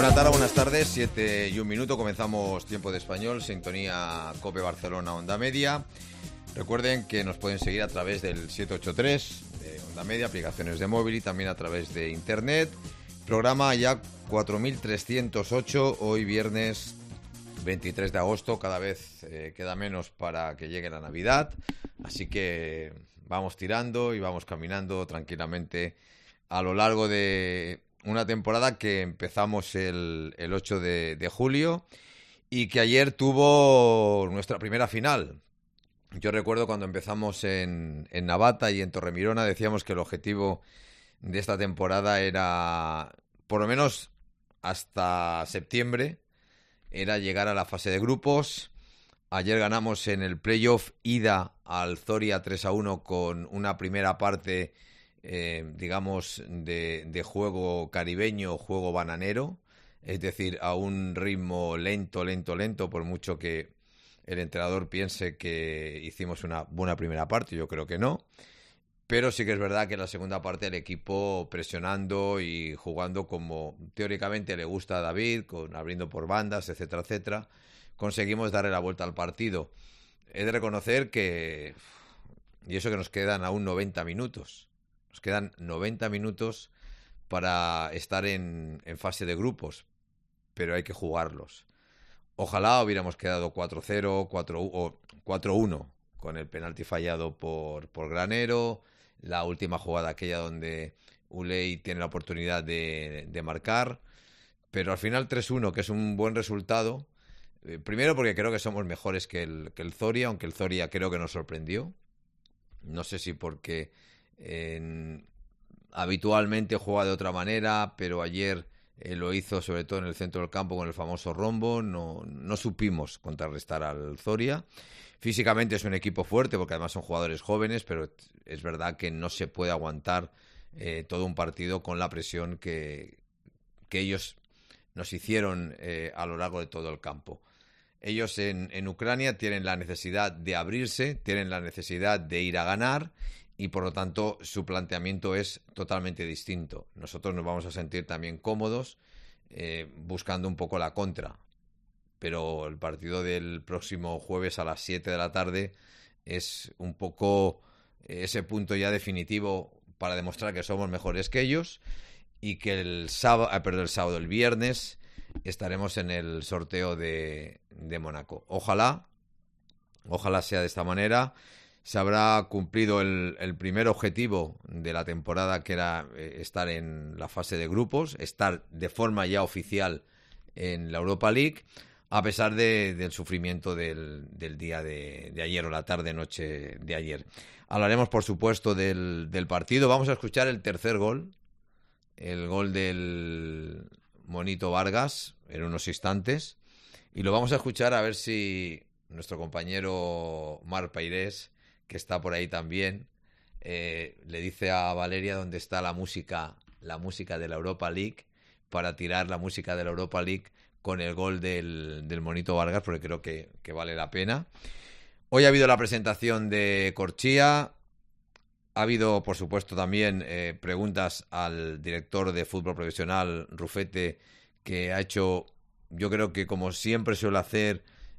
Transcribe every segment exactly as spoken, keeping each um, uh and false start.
Buenas tardes, buenas tardes, siete y un minuto, comenzamos Tiempo de Español, sintonía COPE Barcelona, Onda Media. Recuerden que nos pueden seguir a través del siete ocho tres de Onda Media, aplicaciones de móvil y también a través de internet. Programa ya cuatro mil trescientos ocho, hoy viernes veintitrés de agosto, cada vez eh, queda menos para que llegue la Navidad, así que vamos tirando y vamos caminando tranquilamente a lo largo de una temporada que empezamos el, el ocho de, de julio y que ayer tuvo nuestra primera final. Yo recuerdo cuando empezamos en, en Navata y en Torremirona, decíamos que el objetivo de esta temporada era, por lo menos hasta septiembre, era llegar a la fase de grupos. Ayer ganamos en el playoff ida al Zoria tres a uno con una primera parte, eh, digamos, de, de juego caribeño, juego bananero, es decir, a un ritmo lento, lento, lento, por mucho que el entrenador piense que hicimos una buena primera parte, yo creo que no. Pero sí que es verdad que en la segunda parte el equipo presionando y jugando como teóricamente le gusta a David, con abriendo por bandas, etcétera, etcétera, conseguimos darle la vuelta al partido. He de reconocer que, y eso que nos quedan aún noventa minutos, nos quedan noventa minutos para estar en, en fase de grupos, pero hay que jugarlos. Ojalá hubiéramos quedado cuatro cero, cuatro uno con el penalti fallado por, por Granero, la última jugada aquella donde Uley tiene la oportunidad de, de marcar, pero al final tres uno, que es un buen resultado, eh, primero porque creo que somos mejores que el, que el Zoria, aunque el Zoria creo que nos sorprendió, no sé si porque eh, habitualmente juega de otra manera, pero ayer eh, lo hizo sobre todo en el centro del campo con el famoso rombo, no, no supimos contrarrestar al Zoria. Físicamente es un equipo fuerte porque además son jugadores jóvenes, pero es verdad que no se puede aguantar eh, todo un partido con la presión que, que ellos nos hicieron eh, a lo largo de todo el campo. Ellos en, en Ucrania tienen la necesidad de abrirse, tienen la necesidad de ir a ganar y por lo tanto su planteamiento es totalmente distinto. Nosotros nos vamos a sentir también cómodos eh, buscando un poco la contra. Pero el partido del próximo jueves a las siete de la tarde es un poco ese punto ya definitivo para demostrar que somos mejores que ellos y que el sábado, ah, perdón, el sábado, el viernes estaremos en el sorteo de, de Mónaco. Ojalá, ojalá sea de esta manera. Se habrá cumplido el, el primer objetivo de la temporada, que era eh, estar en la fase de grupos, estar de forma ya oficial en la Europa League, a pesar de, del sufrimiento del, del día de, de ayer o la tarde-noche de ayer. Hablaremos, por supuesto, del, del partido. Vamos a escuchar el tercer gol, el gol del Monito Vargas, en unos instantes. Y lo vamos a escuchar a ver si nuestro compañero Marc Peirés, que está por ahí también, eh, le dice a Valeria dónde está la música, la música de la Europa League, para tirar la música de la Europa League con el gol del, del Monito Vargas, porque creo que, que vale la pena. Hoy ha habido la presentación de Corchia, ha habido, por supuesto, también eh, preguntas al director de fútbol profesional, Rufete, que ha hecho, yo creo que como siempre suele hacer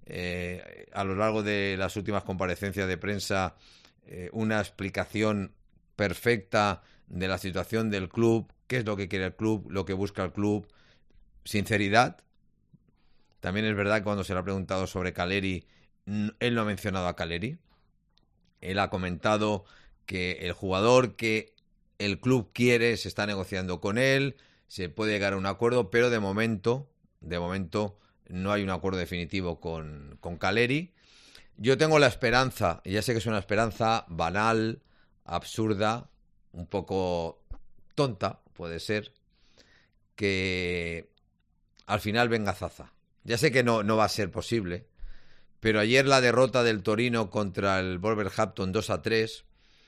eh, a lo largo de las últimas comparecencias de prensa, eh, una explicación perfecta de la situación del club, qué es lo que quiere el club, lo que busca el club, sinceridad. También es verdad que cuando se le ha preguntado sobre Caleri, él no ha mencionado a Caleri. Él ha comentado que el jugador que el club quiere se está negociando con él, se puede llegar a un acuerdo, pero de momento, de momento no hay un acuerdo definitivo con, con Caleri. Yo tengo la esperanza, y ya sé que es una esperanza banal, absurda, un poco tonta, puede ser, que al final venga Zaza. Ya sé que no, no va a ser posible, pero ayer la derrota del Torino contra el Wolverhampton dos a tres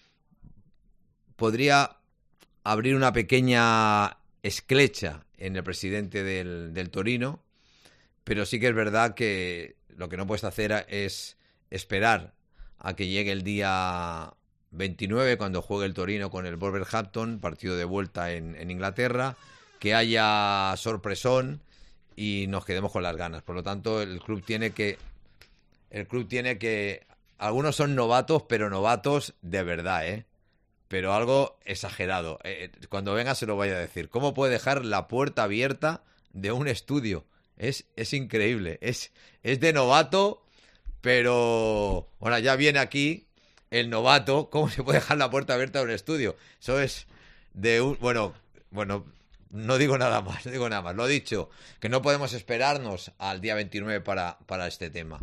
podría abrir una pequeña esclecha en el presidente del, del Torino, pero sí que es verdad que lo que no puedes hacer es esperar a que llegue el día veintinueve, cuando juegue el Torino con el Wolverhampton, partido de vuelta en, en Inglaterra, que haya sorpresón y nos quedemos con las ganas. Por lo tanto, el club tiene que... El club tiene que... Algunos son novatos, pero novatos de verdad, ¿eh? Pero algo exagerado. Eh, cuando venga se lo voy a decir. ¿Cómo puede dejar la puerta abierta de un estudio? Es, es increíble. Es, es de novato, pero... Bueno, ya viene aquí el novato. ¿Cómo se puede dejar la puerta abierta de un estudio? Eso es de un... Bueno, bueno, no digo nada más, no digo nada más. Lo dicho, que no podemos esperarnos al día veintinueve para, para este tema.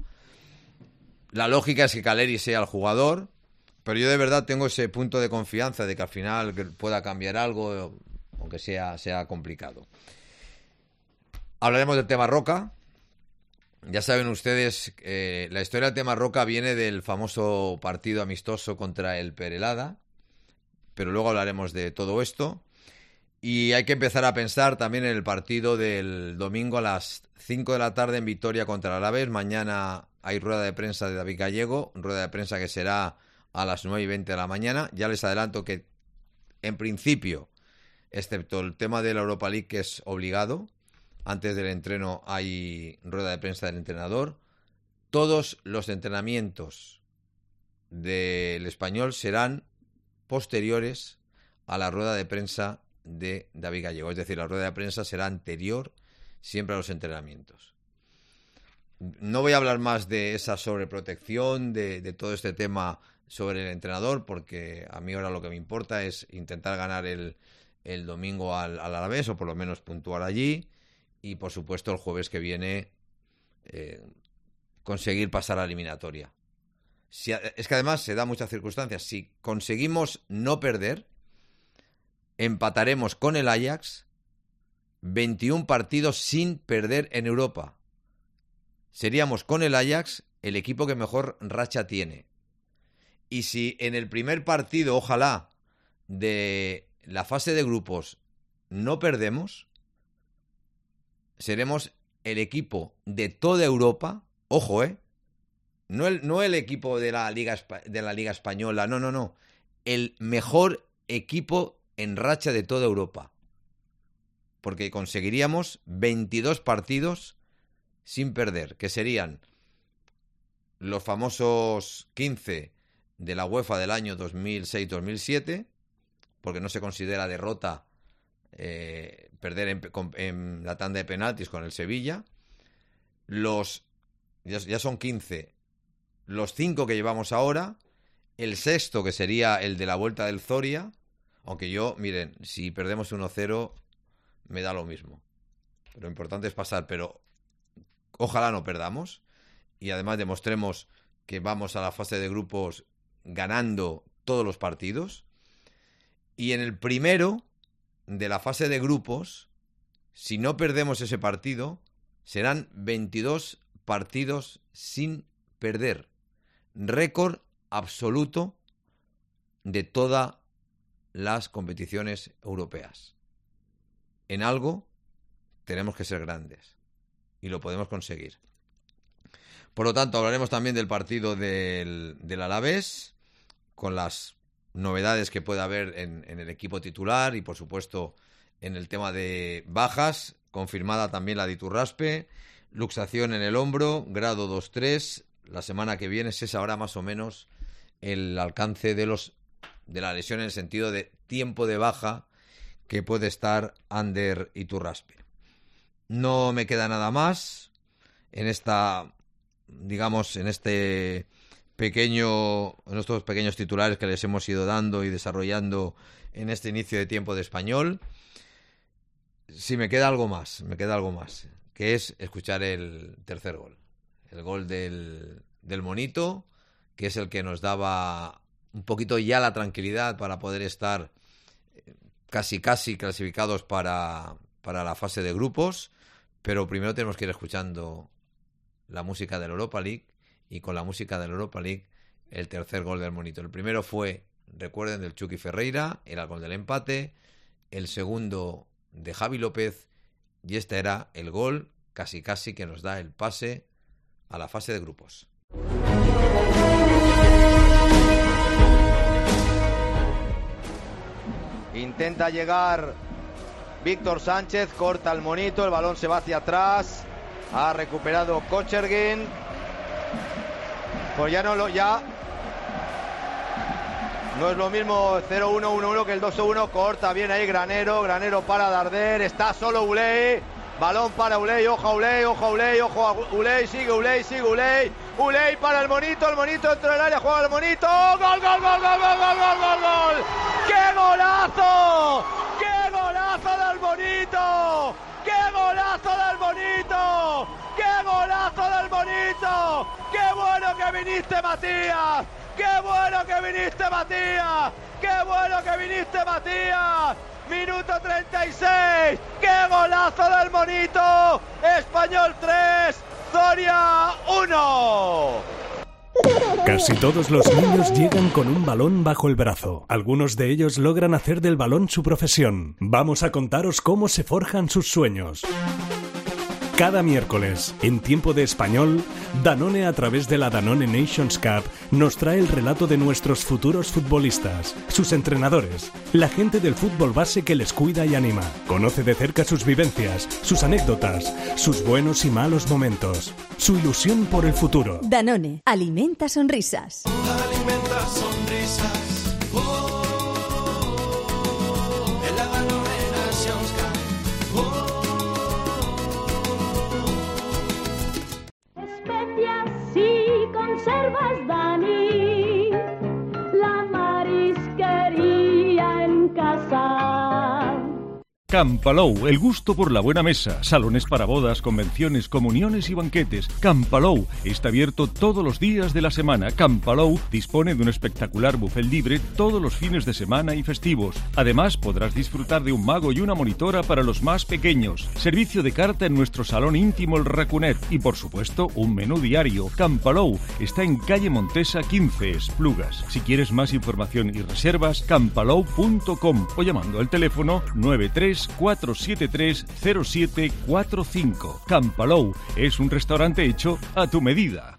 La lógica es que Caleri sea el jugador, pero yo de verdad tengo ese punto de confianza de que al final pueda cambiar algo, aunque sea, sea complicado. Hablaremos del tema Roca. Ya saben ustedes, eh, la historia del tema Roca viene del famoso partido amistoso contra el Perelada, pero luego hablaremos de todo esto. Y hay que empezar a pensar también en el partido del domingo a las cinco de la tarde en Vitoria contra el Alavés. Mañana hay rueda de prensa de David Gallego, rueda de prensa que será a las nueve y veinte de la mañana. Ya les adelanto que, en principio, excepto el tema de la Europa League, que es obligado, antes del entreno hay rueda de prensa del entrenador. Todos los entrenamientos del Español serán posteriores a la rueda de prensa de David Gallego. Es decir, la rueda de prensa será anterior siempre a los entrenamientos. No voy a hablar más de esa sobreprotección, de, de todo este tema sobre el entrenador, porque a mí ahora lo que me importa es intentar ganar el, el domingo al, al Alavés, o por lo menos puntuar allí, y por supuesto el jueves que viene eh, conseguir pasar a la eliminatoria. Si, es que además se da muchas circunstancias. Si conseguimos no perder, empataremos con el Ajax veintiún partidos sin perder en Europa. Seríamos con el Ajax el equipo que mejor racha tiene. Y si en el primer partido, ojalá, de la fase de grupos no perdemos, seremos el equipo de toda Europa, ojo, eh, no el, no el equipo de la Liga de la Liga Española, no, no, no, el mejor equipo en racha de toda Europa, porque conseguiríamos veintidós partidos sin perder, que serían los famosos quince de la UEFA del año dos mil seis dos mil siete, porque no se considera derrota eh, perder en, en la tanda de penaltis con el Sevilla. Los ya, ya son quince, los cinco que llevamos ahora, el sexto que sería el de la vuelta del Zoria, aunque yo, miren, si perdemos uno cero me da lo mismo, pero lo importante es pasar, pero ojalá no perdamos y además demostremos que vamos a la fase de grupos ganando todos los partidos. Y en el primero de la fase de grupos, si no perdemos ese partido, serán veintidós partidos sin perder. Récord absoluto de todas las competiciones europeas. En algo tenemos que ser grandes y lo podemos conseguir. Por lo tanto, hablaremos también del partido del, del Alavés, con las novedades que puede haber en, en el equipo titular y, por supuesto, en el tema de bajas, confirmada también la de Iturraspe, luxación en el hombro, grado dos tres. La semana que viene se sabrá más o menos el alcance de los de la lesión en el sentido de tiempo de baja que puede estar Ander Iturraspe. No me queda nada más en esta, digamos, en este pequeño, en estos pequeños titulares que les hemos ido dando y desarrollando en este inicio de tiempo de Español. Sí, me queda algo más, me queda algo más, que es escuchar el tercer gol. El gol del, del Monito, que es el que nos daba un poquito ya la tranquilidad para poder estar casi casi clasificados para, para la fase de grupos, pero primero tenemos que ir escuchando la música de la Europa League, y con la música de la Europa League el tercer gol del Monito. El primero fue, recuerden, del Chucky Ferreira, era el gol del empate, el segundo de Javi López, y este era el gol casi casi que nos da el pase a la fase de grupos. Intenta llegar Víctor Sánchez, corta el monito, el balón se va hacia atrás. Ha recuperado Kochergin. Pues ya no lo... ya no es lo mismo cero uno uno uno que el dos uno. Corta bien ahí Granero. Granero para Darder. Está solo Uley. Balón para Uley. Ojo a Uley. Ojo a Uley. Ojo a Uley. Sigue Uley. Sigue Uley. Uley para el monito. El monito dentro del área. Juega el monito. ¡Gol, gol, gol, gol, gol, gol, gol, gol, gol! ¡Qué golazo! ¡Qué golazo del bonito! ¡Qué golazo del bonito! ¡Qué golazo del bonito! ¡Qué bueno que viniste, Matías! ¡Qué bueno que viniste, Matías! ¡Qué bueno que viniste, Matías! Minuto treinta y seis. ¡Qué golazo del bonito! Español tres, Soria uno. Casi todos los niños llegan con un balón bajo el brazo. Algunos de ellos logran hacer del balón su profesión. Vamos a contaros cómo se forjan sus sueños. Cada miércoles, en Tiempo de Español, Danone, a través de la Danone Nations Cup, nos trae el relato de nuestros futuros futbolistas, sus entrenadores, la gente del fútbol base que les cuida y anima. Conoce de cerca sus vivencias, sus anécdotas, sus buenos y malos momentos, su ilusión por el futuro. Danone, alimenta sonrisas. Alimenta sonrisas. Oh, en la Danone Nations Cup. Oh. Si conservas, Dani, la marisquería en casa. Campalou, el gusto por la buena mesa, salones para bodas, convenciones, comuniones y banquetes. Campalou está abierto todos los días de la semana. Campalou dispone de un espectacular buffet libre todos los fines de semana y festivos. Además, podrás disfrutar de un mago y una monitora para los más pequeños. Servicio de carta en nuestro salón íntimo El Racunet y, por supuesto, un menú diario. Campalou está en calle Montesa quince, Esplugas. Si quieres más información y reservas, campalou punto com o llamando al teléfono nueve tres cuatro siete tres cero siete cuatro cinco. Campalou es un restaurante hecho a tu medida.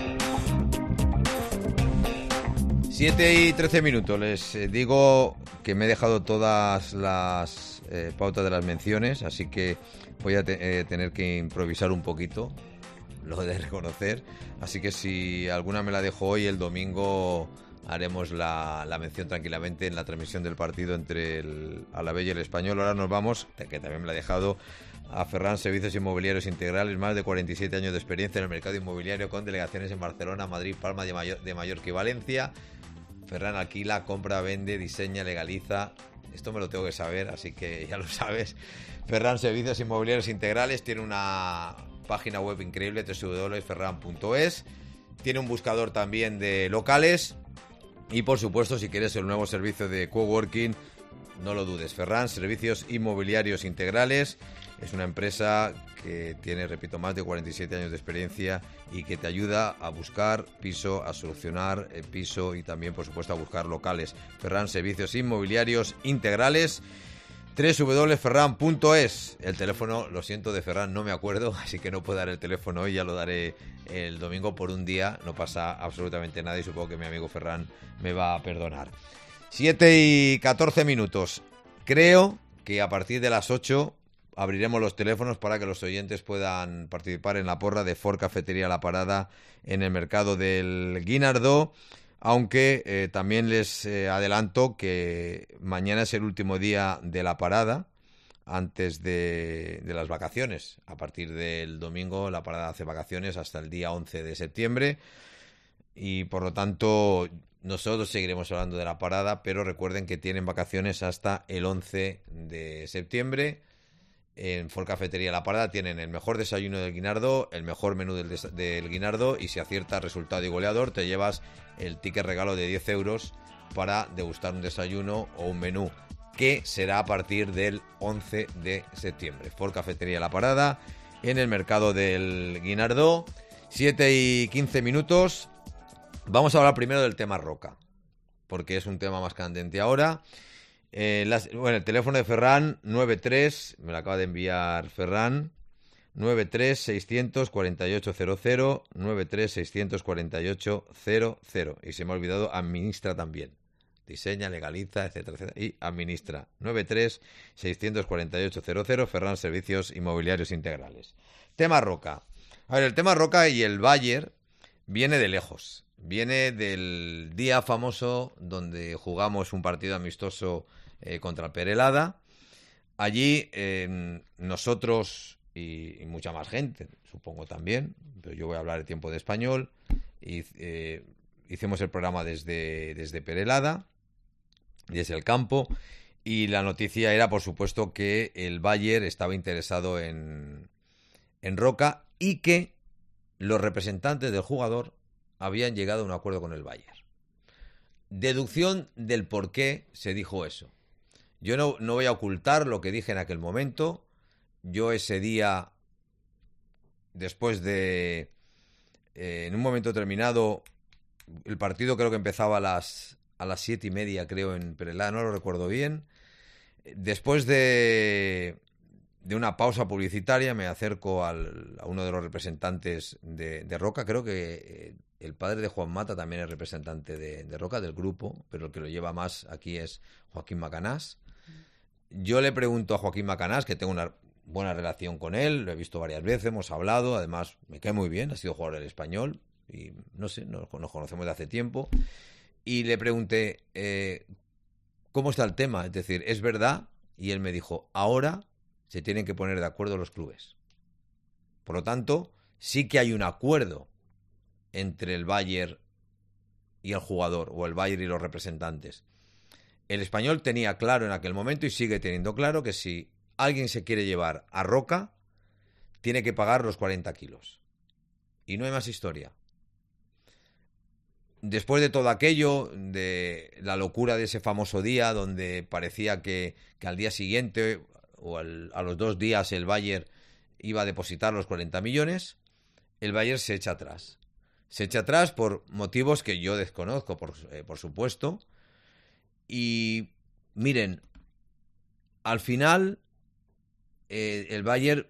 siete y trece minutos. Les eh, digo que me he dejado todas las eh, pautas de las menciones, así que voy a te- eh, tener que improvisar un poquito, lo de reconocer. Así que si alguna me la dejo hoy, el domingo haremos la, la mención tranquilamente en la transmisión del partido entre el Alavés y el Español. Ahora nos vamos, que también me la he dejado, a Ferran Servicios Inmobiliarios Integrales, más de cuarenta y siete años de experiencia en el mercado inmobiliario con delegaciones en Barcelona, Madrid, Palma de, Mayor, de Mallorca y Valencia. Ferran alquila, compra, vende, diseña, legaliza. Esto me lo tengo que saber, así que ya lo sabes. Ferran Servicios Inmobiliarios Integrales tiene una página web increíble, doble u doble u doble u punto ferran punto es. Tiene un buscador también de locales. Y por supuesto, si quieres el nuevo servicio de coworking, no lo dudes. Ferran Servicios Inmobiliarios Integrales es una empresa que tiene, repito, más de cuarenta y siete años de experiencia y que te ayuda a buscar piso, a solucionar el piso y también, por supuesto, a buscar locales. Ferran Servicios Inmobiliarios Integrales, doble u doble u doble u punto ferran punto es. El teléfono, lo siento, de Ferran no me acuerdo, así que no puedo dar el teléfono hoy, ya lo daré el domingo por un día. No pasa absolutamente nada y supongo que mi amigo Ferran me va a perdonar. siete y catorce minutos. Creo que a partir de las ocho abriremos los teléfonos para que los oyentes puedan participar en la porra de Ford Cafetería La Parada en el mercado del Guinardó. Aunque eh, también les eh, adelanto que mañana es el último día de la parada antes de, de las vacaciones. A partir del domingo la parada hace vacaciones hasta el día once de septiembre y por lo tanto nosotros seguiremos hablando de la parada, pero recuerden que tienen vacaciones hasta el once de septiembre. En Ford Cafetería La Parada tienen el mejor desayuno del Guinardó, el mejor menú del, des- del Guinardó y si aciertas resultado y goleador te llevas el ticket regalo de diez euros para degustar un desayuno o un menú que será a partir del once de septiembre. Ford Cafetería La Parada en el mercado del Guinardó. siete y quince minutos. Vamos a hablar primero del tema Roca, porque es un tema más candente ahora. Eh, las, bueno, el teléfono de Ferran, nueve tres, me lo acaba de enviar Ferran, nueve tres seis cuatro ocho cero cero, nueve tres seis cuatro ocho cero cero. Y se me ha olvidado, administra también. diseña, legaliza, etcétera, etcétera, y administra. nueve tres seis cuatro ocho cero cero, Ferran Servicios Inmobiliarios Integrales. Tema Roca. A ver, el tema Roca y el Bayern viene de lejos. Viene del día famoso donde jugamos un partido amistoso eh, contra el Perelada. Allí eh, nosotros y, y mucha más gente, supongo también, pero yo voy a hablar el tiempo de español, y, eh, hicimos el programa desde, desde Perelada, desde el campo, y la noticia era, por supuesto, que el Bayern estaba interesado en, en Roca y que los representantes del jugador habían llegado a un acuerdo con el Bayern. Deducción del por qué se dijo eso. Yo no, no voy a ocultar lo que dije en aquel momento. Yo ese día, después de... Eh, en un momento determinado, el partido creo que empezaba a las, a las siete y media, creo, en Perelada, no lo recuerdo bien. Después de, de una pausa publicitaria, me acerco al, a uno de los representantes de, de Roca. Creo que eh, el padre de Juan Mata también es representante de, de Roca, del grupo, pero el que lo lleva más aquí es Joaquín Macanás. Yo le pregunto a Joaquín Macanás, que tengo una buena relación con él, lo he visto varias veces, hemos hablado, además me cae muy bien, ha sido jugador del Español, y no sé, nos, nos conocemos de hace tiempo, y le pregunté, eh, ¿cómo está el tema? Es decir, ¿es verdad? Y él me dijo, ahora se tienen que poner de acuerdo los clubes. Por lo tanto, sí que hay un acuerdo entre el Bayern y el jugador, o el Bayern y los representantes. El Español tenía claro en aquel momento, y sigue teniendo claro, que si alguien se quiere llevar a Roca, tiene que pagar los cuarenta kilos. Y no hay más historia. Después de todo aquello, de la locura de ese famoso día, donde parecía que, que al día siguiente o al, a los dos días el Bayern iba a depositar los cuarenta millones, el Bayern se echa atrás. Se echa atrás por motivos que yo desconozco, por, eh, por supuesto. Y miren, al final eh, el Bayern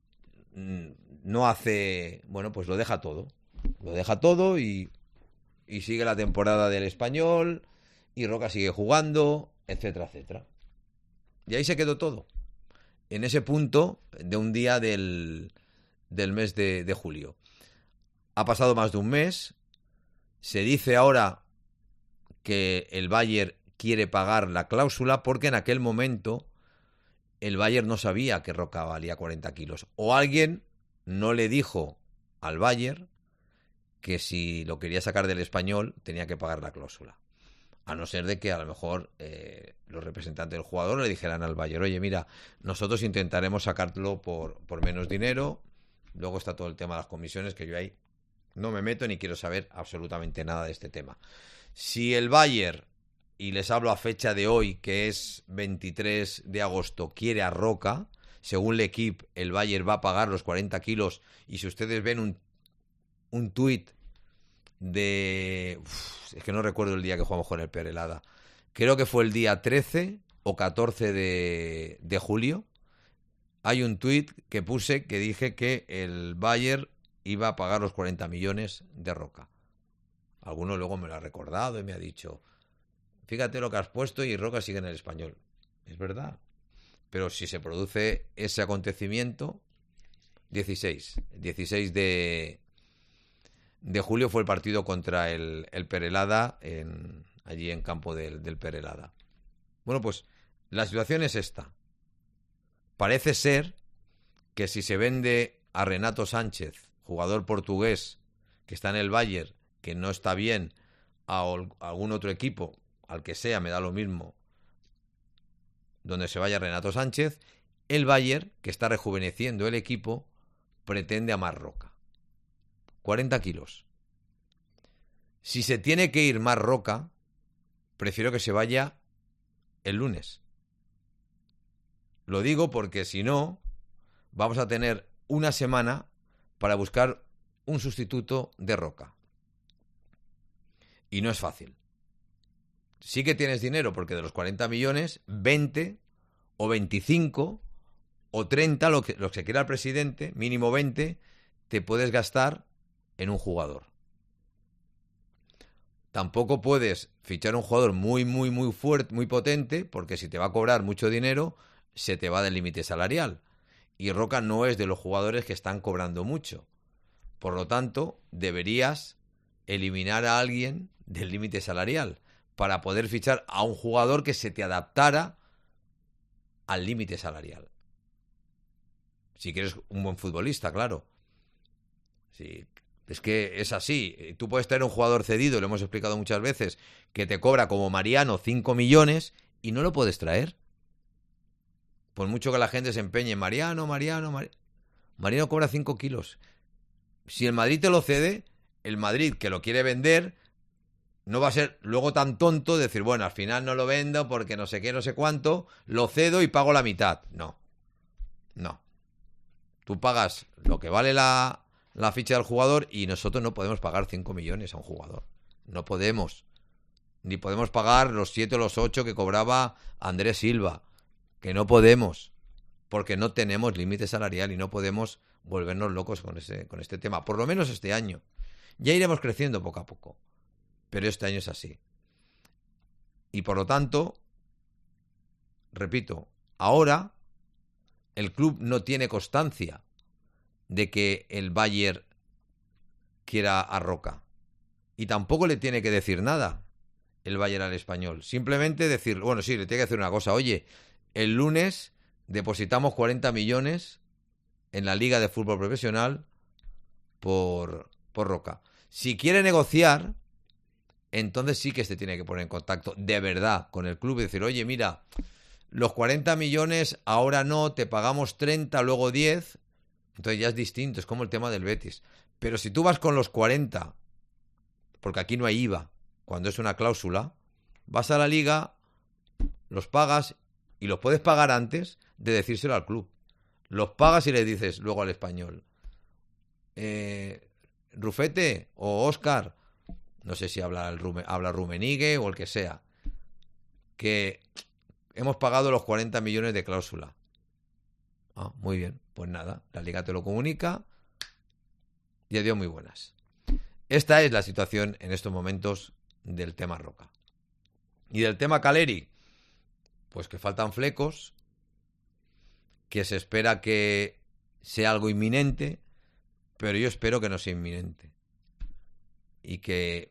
no hace, bueno, pues lo deja todo. Lo deja todo y, y sigue la temporada del Español, y Roca sigue jugando, etcétera, etcétera. Y ahí se quedó todo. En ese punto de un día del, del mes de, de julio. Ha pasado más de un mes. Se dice ahora que el Bayern quiere pagar la cláusula porque en aquel momento el Bayern no sabía que Roca valía cuarenta kilos. O alguien no le dijo al Bayern que si lo quería sacar del Español tenía que pagar la cláusula. A no ser de que a lo mejor eh, los representantes del jugador le dijeran al Bayern, oye, mira, nosotros intentaremos sacarlo por, por menos dinero. Luego está todo el tema de las comisiones, que yo ahí no me meto ni quiero saber absolutamente nada de este tema. Si el Bayern, y les hablo a fecha de hoy, que es veintitrés de agosto, quiere a Roca, según l'Equipe, el Bayern va a pagar los cuarenta kilos. Y si ustedes ven un, un tuit de... Uf, es que no recuerdo el día que jugamos con el Perelada. Creo que fue el día trece o catorce de, de julio. Hay un tuit que puse que dije que el Bayern iba a pagar los cuarenta millones de Roca. Alguno luego me lo ha recordado y me ha dicho, fíjate lo que has puesto y Roca sigue en el Español. Es verdad. Pero si se produce ese acontecimiento, dieciséis, dieciséis de, de julio fue el partido contra el, el Perelada, en, allí en campo del, del Perelada. Bueno, pues la situación es esta. Parece ser que si se vende a Renato Sánchez, jugador portugués que está en el Bayern, que no está bien, a, a algún otro equipo, al que sea, me da lo mismo, donde se vaya Renato Sánchez, el Bayern, que está rejuveneciendo el equipo, pretende a más Roca. cuarenta kilos. Si se tiene que ir más Roca, prefiero que se vaya el lunes. Lo digo porque si no, vamos a tener una semana para buscar un sustituto de Roca. Y no es fácil. Sí que tienes dinero, porque de los cuarenta millones, veinte o veinticinco o treinta, lo que, lo que quiera el presidente, mínimo veinte, te puedes gastar en un jugador. tampoco puedes fichar un jugador muy, muy, muy fuerte, muy potente, porque si te va a cobrar mucho dinero, se te va del límite salarial. Y Roca no es de los jugadores que están cobrando mucho. Por lo tanto, deberías eliminar a alguien del límite salarial para poder fichar a un jugador que se te adaptara al límite salarial. Si quieres un buen futbolista, claro. Sí, es que es así. Tú puedes tener un jugador cedido, lo hemos explicado muchas veces, que te cobra como Mariano cinco millones y no lo puedes traer. Por mucho que la gente se empeñe, Mariano, Mariano, Mariano. Mariano cobra cinco kilos. Si el Madrid te lo cede, el Madrid que lo quiere vender no va a ser luego tan tonto de decir, bueno, al final no lo vendo porque no sé qué, no sé cuánto, lo cedo y pago la mitad. No, no. Tú pagas lo que vale la, la ficha del jugador y nosotros no podemos pagar cinco millones a un jugador. No podemos. Ni podemos pagar los siete o los ocho que cobraba Andrés Silva. Que no podemos. Porque no tenemos límite salarial y no podemos volvernos locos con, ese, con este tema. Por lo menos este año. Ya iremos creciendo poco a poco. Pero este año es así. Y por lo tanto, repito, ahora el club no tiene constancia de que el Bayern quiera a Roca. Y tampoco le tiene que decir nada el Bayern al Español. Simplemente decir, bueno, sí, le tiene que decir una cosa. Oye, el lunes depositamos cuarenta millones en la Liga de Fútbol Profesional por, por Roca. Si quiere negociar, entonces sí que se tiene que poner en contacto de verdad con el club y decir, oye, mira, los cuarenta millones ahora no, te pagamos treinta, luego diez. Entonces ya es distinto, es como el tema del Betis. Pero si tú vas con los cuarenta, porque aquí no hay I V A, cuando es una cláusula, vas a la Liga, los pagas y los puedes pagar antes de decírselo al club. Los pagas y le dices luego al Español, eh, Rufete o Óscar, no sé si habla, el Rume, habla Rumenigue o el que sea, que hemos pagado los cuarenta millones de cláusula. Ah, muy bien, pues nada, la Liga te lo comunica y adiós, muy buenas. Esta es la situación en estos momentos del tema Roca. Y del tema Caleri, pues que faltan flecos, que se espera que sea algo inminente, pero yo espero que no sea inminente. Y que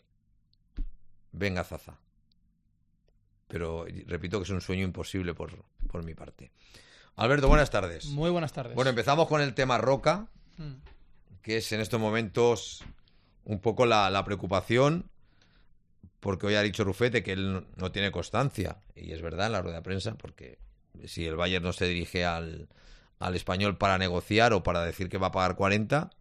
venga Zaza. Pero repito que es un sueño imposible por, por mi parte. Alberto, buenas tardes. Muy buenas tardes. Bueno, empezamos con el tema Roca, Mm. que es en estos momentos un poco la, la preocupación, porque hoy ha dicho Rufete que él no, no tiene constancia, y es verdad en la rueda de prensa, porque si el Bayern no se dirige al, al Español para negociar o para decir que va a pagar cuarenta,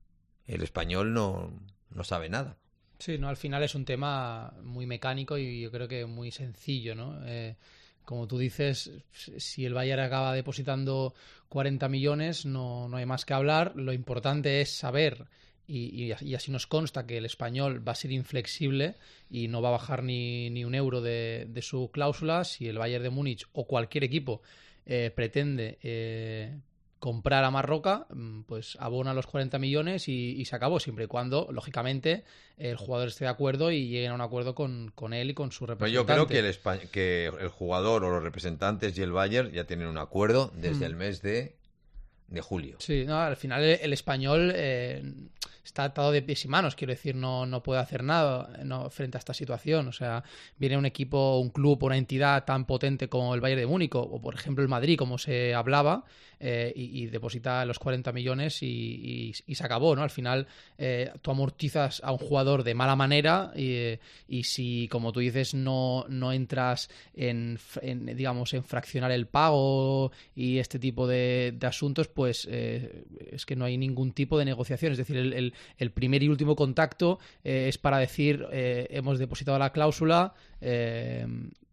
el Español no, no sabe nada. Sí, no, al final es un tema muy mecánico y yo creo que muy sencillo, ¿no? Eh, como tú dices, si el Bayern acaba depositando cuarenta millones, no, no hay más que hablar. Lo importante es saber, y, y, y así nos consta, que el Español va a ser inflexible y no va a bajar ni, ni un euro de, de su cláusula. Si el Bayern de Múnich o cualquier equipo eh, pretende eh, comprar a Marroca, pues abona los cuarenta millones y, y se acabó, siempre y cuando, lógicamente, el jugador esté de acuerdo y lleguen a un acuerdo con, con él y con su representante. Pero yo creo que el, Espa- que el jugador o los representantes y el Bayern ya tienen un acuerdo desde mm. el mes de, de julio. Sí, no, al final el, el Español eh, está atado de pies y manos, quiero decir, no, no puede hacer nada no, frente a esta situación. O sea, viene un equipo, un club, una entidad tan potente como el Bayern de Múnich o, o por ejemplo el Madrid, como se hablaba, eh, y, y deposita los cuarenta millones y, y, y se acabó, ¿no? Al final eh, tú amortizas a un jugador de mala manera y, y si, como tú dices, no, no entras en, en, digamos, en fraccionar el pago y este tipo de, de asuntos, pues eh, es que no hay ningún tipo de negociación. Es decir, el, el, el primer y último contacto eh, es para decir eh, hemos depositado la cláusula, eh,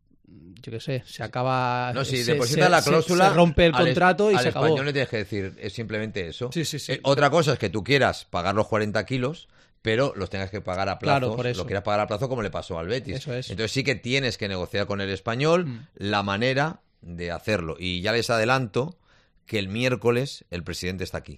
yo qué sé, se acaba... No, si se, deposita se, la cláusula... Se, se rompe el al, contrato y al se acabó. Al español le tienes que decir, es simplemente eso. Sí, sí, sí. Eh, otra cosa es que tú quieras pagar los cuarenta kilos, pero los tengas que pagar a plazos, claro, por eso. Lo quieras pagar a plazo como le pasó al Betis. Eso es. Entonces sí que tienes que negociar con el español mm. la manera de hacerlo. Y ya les adelanto que el miércoles el presidente está aquí.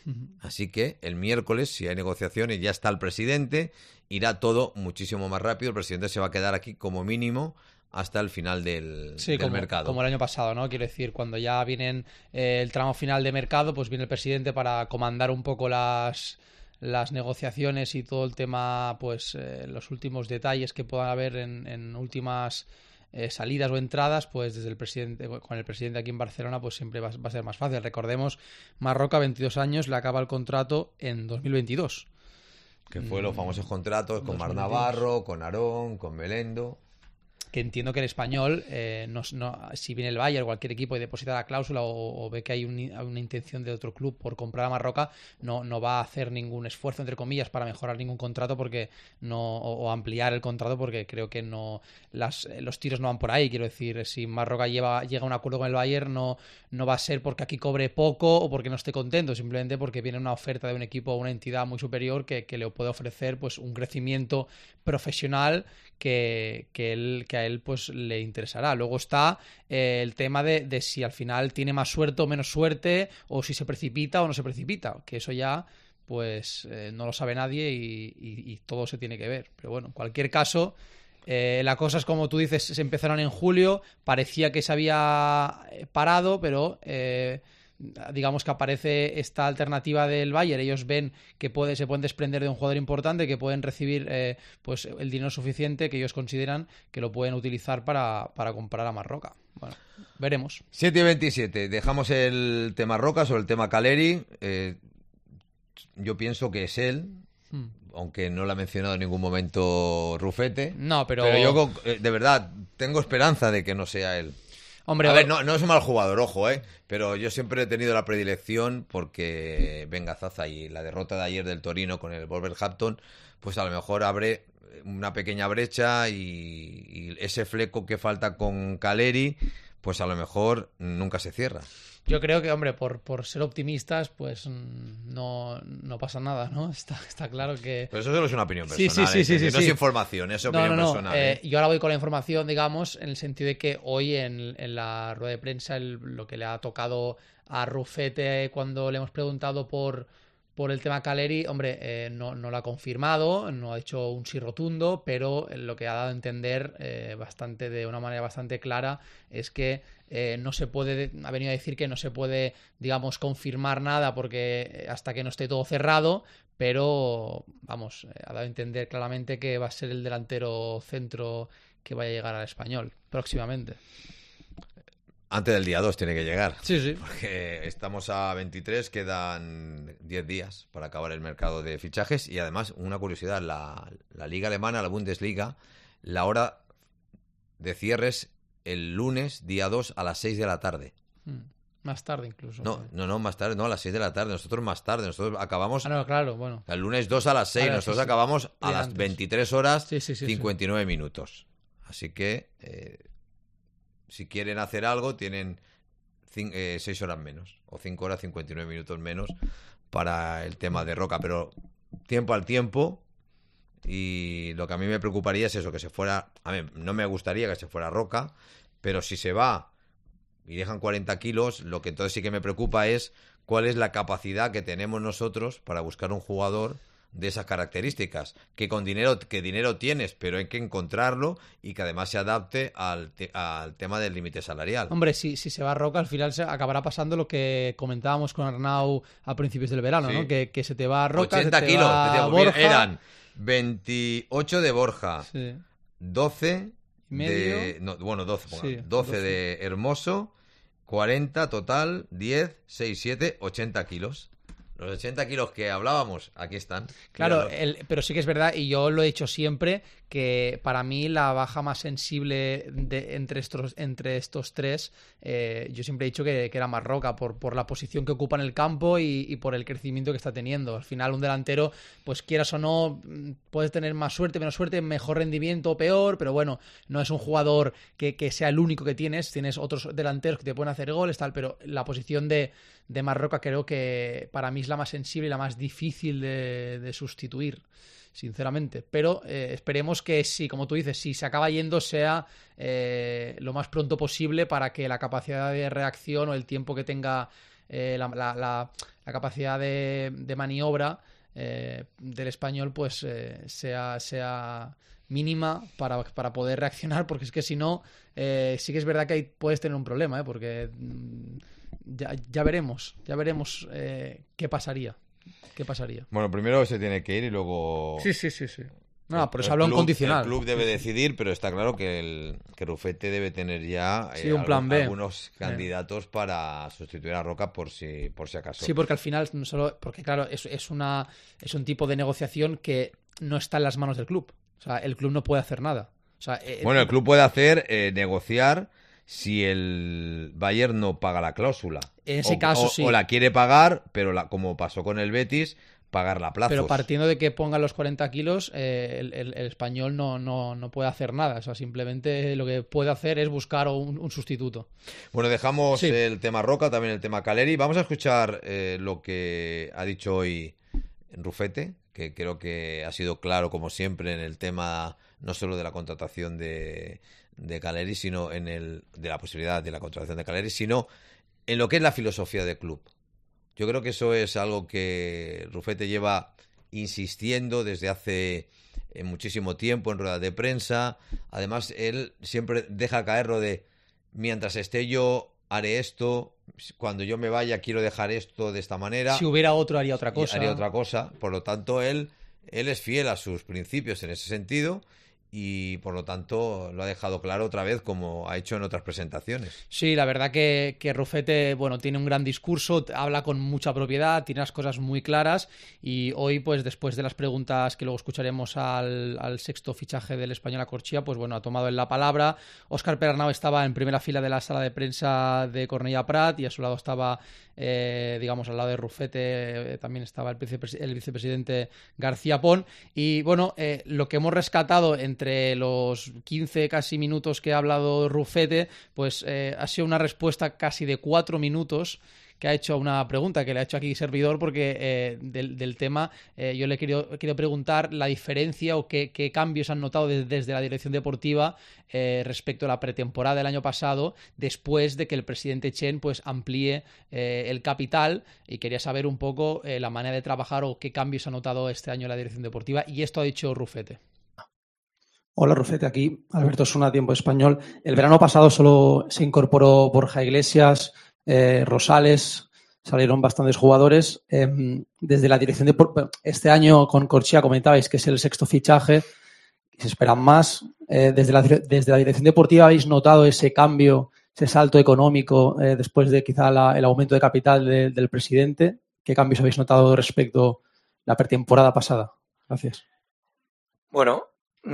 Así que el miércoles, si hay negociaciones, ya está el presidente, irá todo muchísimo más rápido. El presidente se va a quedar aquí como mínimo hasta el final del, sí, del como, mercado. Como el año pasado, ¿no? Quiero decir, cuando ya vienen eh, el tramo final de mercado, pues viene el presidente para comandar un poco las, las negociaciones y todo el tema, pues eh, los últimos detalles que puedan haber en, en últimas eh, salidas o entradas, pues desde el presidente, con el presidente aquí en Barcelona, pues siempre va, va a ser más fácil. Recordemos, Marroca, veintidós años, le acaba el contrato en dos mil veintidós. Que fue los famosos contratos con Mar Navarro, con Aarón, con Melendo. Que entiendo que el Español, eh, no, no, si viene el Bayern o cualquier equipo y deposita la cláusula o, o ve que hay un, una intención de otro club por comprar a Marroca, no, no va a hacer ningún esfuerzo, entre comillas, para mejorar ningún contrato porque no o, o ampliar el contrato, porque creo que no las, los tiros no van por ahí. Quiero decir, si Marroca lleva, llega a un acuerdo con el Bayern, no, no va a ser porque aquí cobre poco o porque no esté contento, simplemente porque viene una oferta de un equipo o una entidad muy superior que, que le puede ofrecer pues un crecimiento profesional que, que, él, que a él pues le interesará. Luego está eh, el tema de, de si al final tiene más suerte o menos suerte, o si se precipita o no se precipita, que eso ya pues eh, no lo sabe nadie y, y, y todo se tiene que ver. Pero bueno, en cualquier caso, eh, la cosa es como tú dices, se empezaron en julio, parecía que se había parado, pero... Eh, digamos que aparece esta alternativa del Bayern, ellos ven que puede, se pueden desprender de un jugador importante, que pueden recibir eh, pues el dinero suficiente que ellos consideran que lo pueden utilizar para, para comprar a Marroca. Bueno, veremos. siete y veintisiete, dejamos el tema Roca sobre el tema Caleri. Eh, yo pienso que es él, hmm. aunque no lo ha mencionado en ningún momento Rufete. No, pero... Pero yo, de verdad, tengo esperanza de que no sea él. Hombre, a ver, no, no es un mal jugador, ojo, ¿eh? Pero yo siempre he tenido la predilección porque venga Zaza y la derrota de ayer del Torino con el Wolverhampton, pues a lo mejor abre una pequeña brecha y, y ese fleco que falta con Caleri, pues a lo mejor nunca se cierra. Yo creo que, hombre, por, por ser optimistas, pues no, no pasa nada, ¿no? Está, está claro que... Pero eso solo es una opinión personal, sí, sí, sí, ¿eh? sí, no sí. es información, es opinión no, no, no. personal. Eh, ¿eh? Yo ahora voy con la información, digamos, en el sentido de que hoy en, en la rueda de prensa el, lo que le ha tocado a Rufete cuando le hemos preguntado por... por el tema Caleri, hombre, eh, no, no lo ha confirmado, no ha hecho un sí rotundo, pero lo que ha dado a entender eh, bastante de una manera bastante clara es que eh, no se puede, ha venido a decir que no se puede, digamos, confirmar nada porque hasta que no esté todo cerrado, pero, vamos, eh, ha dado a entender claramente que va a ser el delantero centro que vaya a llegar al Español próximamente. Antes del día dos tiene que llegar. Sí, sí. Porque estamos a veintitrés, quedan diez días para acabar el mercado de fichajes. Y además, una curiosidad, la, la Liga Alemana, la Bundesliga, la hora de cierres el lunes, día dos, a las seis de la tarde. Mm, más tarde incluso. No, no, no, más tarde, no, a las seis de la tarde. Nosotros más tarde, nosotros acabamos... Ah, no, claro, bueno. El lunes dos a las seis, Ahora, nosotros sí, sí. acabamos a Bien las antes. veintitrés horas, Sí, sí, sí, cincuenta y nueve minutos. Así que... Eh, si quieren hacer algo, tienen seis horas menos, o cinco horas cincuenta y nueve minutos menos para el tema de Roca, pero tiempo al tiempo, y lo que a mí me preocuparía es eso, que se fuera, a mí no me gustaría que se fuera Roca, pero si se va y dejan cuarenta kilos, lo que entonces sí que me preocupa es cuál es la capacidad que tenemos nosotros para buscar un jugador de esas características, que con dinero que dinero tienes, pero hay que encontrarlo y que además se adapte al, te, al tema del límite salarial. Hombre, si, si se va Roca, al final se acabará pasando lo que comentábamos con Arnau a principios del verano, sí. ¿no? Que, que se te va Roca, ochenta se te kilos, va decíamos, Borja. Eran veintiocho de Borja, sí. doce medio. de... No, bueno, doce, Sí, doce, doce de Hermoso, cuarenta total, diez, seis, siete, ochenta kilos. Los ochenta kilos que hablábamos, aquí están. Claro, el, pero sí que es verdad, y yo lo he dicho siempre, que para mí la baja más sensible de, entre, estos, entre estos tres, eh, yo siempre he dicho que, que era Marroca, por, por la posición que ocupa en el campo y, y por el crecimiento que está teniendo. Al final un delantero, pues quieras o no, puedes tener más suerte, menos suerte, mejor rendimiento o peor, pero bueno, no es un jugador que, que sea el único que tienes, tienes otros delanteros que te pueden hacer goles, tal, pero la posición de, de Marroca creo que para mí es la más sensible y la más difícil de, de sustituir, sinceramente, pero eh, esperemos que si, como tú dices, si se acaba yendo sea eh, lo más pronto posible para que la capacidad de reacción o el tiempo que tenga eh, la, la, la, la capacidad de, de maniobra eh, del Español pues eh, sea, sea mínima para, para poder reaccionar, porque es que si no, eh, sí que es verdad que ahí puedes tener un problema, ¿eh? Porque mm, ya, ya veremos, ya veremos eh, qué pasaría. ¿Qué pasaría? Bueno, primero se tiene que ir y luego... Sí, sí, sí, sí. No, por eso el hablo en club- condicional. El club debe decidir, pero está claro que, el, que Rufete debe tener ya Sí, eh, un plan algún- B. algunos candidatos para sustituir a Roca por si, por si acaso. Sí, porque al final, no solo, porque claro, es, es, una, es un tipo de negociación que no está en las manos del club. O sea, el club no puede hacer nada. O sea, eh, Bueno, el club puede hacer eh, negociar si el Bayern no paga la cláusula. En ese o, caso, o- sí. O la quiere pagar, pero la, como pasó con el Betis, pagarla a plazos. Pero partiendo de que ponga los cuarenta kilos, eh, el, el- el español no, no, no puede hacer nada. O sea, simplemente lo que puede hacer es buscar un, un sustituto. Bueno, dejamos Sí. el tema Roca, también el tema Caleri. Vamos a escuchar eh, lo que ha dicho hoy Rufete, que creo que ha sido claro, como siempre, en el tema no solo de la contratación de, de Caleri, sino en el de la posibilidad de la contratación de Caleri, sino en lo que es la filosofía del club. Yo creo que eso es algo que Rufete lleva insistiendo desde hace eh, muchísimo tiempo en ruedas de prensa. Además, él siempre deja caer lo de mientras esté yo haré esto, cuando yo me vaya quiero dejar esto de esta manera. Si hubiera otro, haría otra y cosa. haría otra cosa. Por lo tanto, él, él es fiel a sus principios en ese sentido y por lo tanto lo ha dejado claro otra vez como ha hecho en otras presentaciones. Sí, la verdad que, que Rufete, bueno, tiene un gran discurso, habla con mucha propiedad, tiene las cosas muy claras y hoy, pues después de las preguntas que luego escucharemos al, al sexto fichaje del Español a Corchia, pues bueno, ha tomado en la palabra. Óscar Perarnau estaba en primera fila de la sala de prensa de Cornellà Prat y a su lado estaba, eh, digamos, al lado de Rufete eh, también estaba el, vicepres- el vicepresidente García Pon y bueno, eh, lo que hemos rescatado entre Entre los quince casi minutos que ha hablado Rufete, pues eh, ha sido una respuesta casi de cuatro minutos que ha hecho a una pregunta que le ha hecho aquí servidor porque eh, del, del tema eh, yo le quiero, quiero preguntar la diferencia o qué, qué cambios han notado de, desde la dirección deportiva eh, respecto a la pretemporada del año pasado después de que el presidente Chen pues amplíe eh, el capital y quería saber un poco eh, la manera de trabajar o qué cambios ha notado este año la dirección deportiva y esto ha dicho Rufete. Hola Rufete, aquí Alberto Osuna, Tiempo Español. El verano pasado solo se incorporó Borja Iglesias, eh, Rosales, salieron bastantes jugadores. Eh, desde la dirección de este año con Corchia comentabais que es el sexto fichaje, se esperan más. Eh, desde, la, desde la dirección deportiva habéis notado ese cambio, ese salto económico eh, después de quizá la, el aumento de capital de, del presidente. ¿Qué cambios habéis notado respecto a la pretemporada pasada? Gracias. Bueno,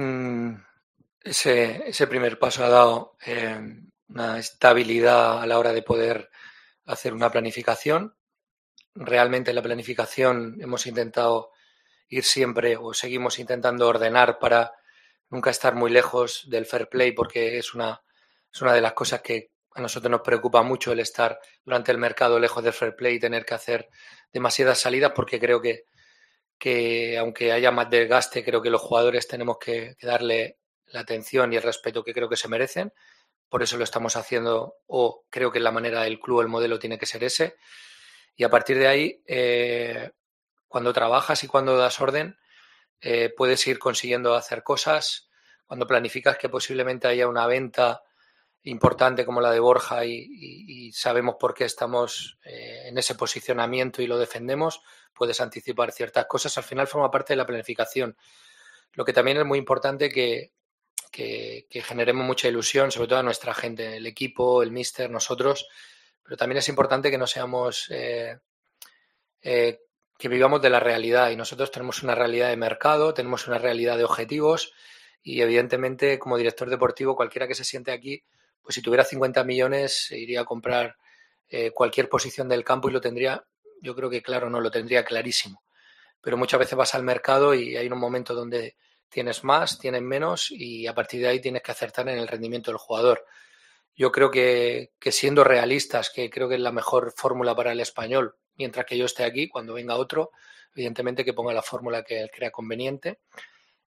Ese, ese primer paso ha dado eh, una estabilidad a la hora de poder hacer una planificación. Realmente en la planificación hemos intentado ir siempre o seguimos intentando ordenar para nunca estar muy lejos del fair play porque es una, es una de las cosas que a nosotros nos preocupa mucho el estar durante el mercado lejos del fair play y tener que hacer demasiadas salidas porque creo que que aunque haya más desgaste, creo que los jugadores tenemos que, que darle la atención y el respeto que creo que se merecen. Por eso lo estamos haciendo, o creo que la manera del club, el modelo tiene que ser ese. Y a partir de ahí, eh, cuando trabajas y cuando das orden, eh, puedes ir consiguiendo hacer cosas. Cuando planificas que posiblemente haya una venta importante como la de Borja y, y, y sabemos por qué estamos eh, en ese posicionamiento y lo defendemos, puedes anticipar ciertas cosas. Al final forma parte de la planificación. Lo que también es muy importante que, que, que generemos mucha ilusión, sobre todo a nuestra gente, el equipo, el míster, nosotros, pero también es importante que no seamos, eh, eh, que vivamos de la realidad y nosotros tenemos una realidad de mercado, tenemos una realidad de objetivos y evidentemente como director deportivo cualquiera que se siente aquí, pues si tuviera cincuenta millones iría a comprar eh, cualquier posición del campo y lo tendría, yo creo que claro, no, lo tendría clarísimo. Pero muchas veces vas al mercado y hay un momento donde tienes más, tienes menos y a partir de ahí tienes que acertar en el rendimiento del jugador. Yo creo que, que siendo realistas, que creo que es la mejor fórmula para el español, mientras que yo esté aquí, cuando venga otro, evidentemente que ponga la fórmula que él crea conveniente.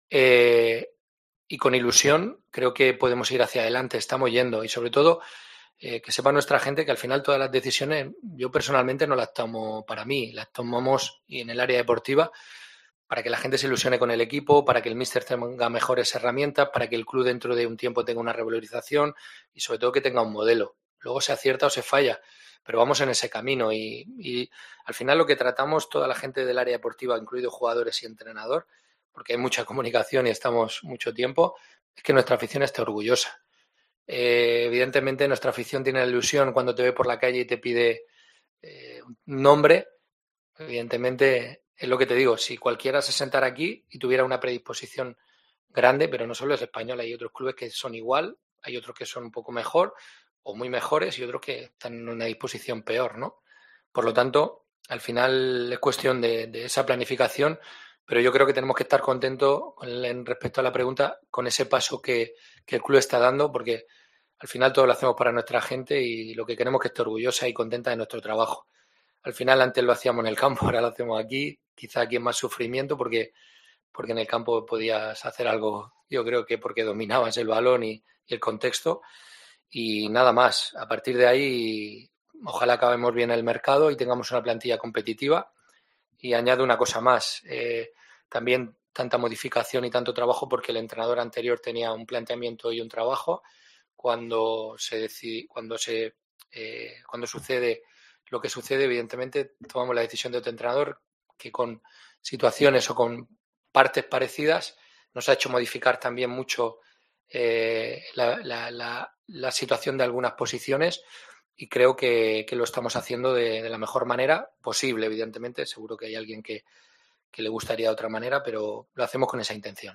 Eh, y con ilusión creo que podemos ir hacia adelante, estamos yendo y sobre todo eh, que sepa nuestra gente que al final todas las decisiones yo personalmente no las tomo para mí, las tomamos y en el área deportiva para que la gente se ilusione con el equipo, para que el míster tenga mejores herramientas, para que el club dentro de un tiempo tenga una revalorización y sobre todo que tenga un modelo. Luego se acierta o se falla, pero vamos en ese camino y, y al final lo que tratamos toda la gente del área deportiva, incluidos jugadores y entrenador, porque hay mucha comunicación y estamos mucho tiempo, es que nuestra afición esté orgullosa. Eh, evidentemente nuestra afición tiene la ilusión cuando te ve por la calle y te pide eh, un nombre, evidentemente es lo que te digo, si cualquiera se sentara aquí y tuviera una predisposición grande, pero no solo es español, hay otros clubes que son igual, hay otros que son un poco mejor o muy mejores y otros que están en una disposición peor, ¿no? Por lo tanto, al final es cuestión de, de esa planificación, pero yo creo que tenemos que estar contentos en respecto a la pregunta con ese paso que, que el club está dando, porque al final todo lo hacemos para nuestra gente y lo que queremos es que esté orgullosa y contenta de nuestro trabajo. Al final antes lo hacíamos en el campo, ahora lo hacemos aquí, quizá aquí es más sufrimiento porque, porque en el campo podías hacer algo, yo creo que porque dominabas el balón y, y el contexto y nada más. A partir de ahí, ojalá acabemos bien el mercado y tengamos una plantilla competitiva. Y añado una cosa más, eh, también tanta modificación y tanto trabajo porque el entrenador anterior tenía un planteamiento y un trabajo. Cuando se decide, cuando se eh, cuando sucede lo que sucede, evidentemente tomamos la decisión de otro entrenador que con situaciones o con partes parecidas nos ha hecho modificar también mucho eh, la, la, la, la situación de algunas posiciones y creo que, que lo estamos haciendo de, de la mejor manera posible, evidentemente. Seguro que hay alguien que, que le gustaría de otra manera, pero lo hacemos con esa intención.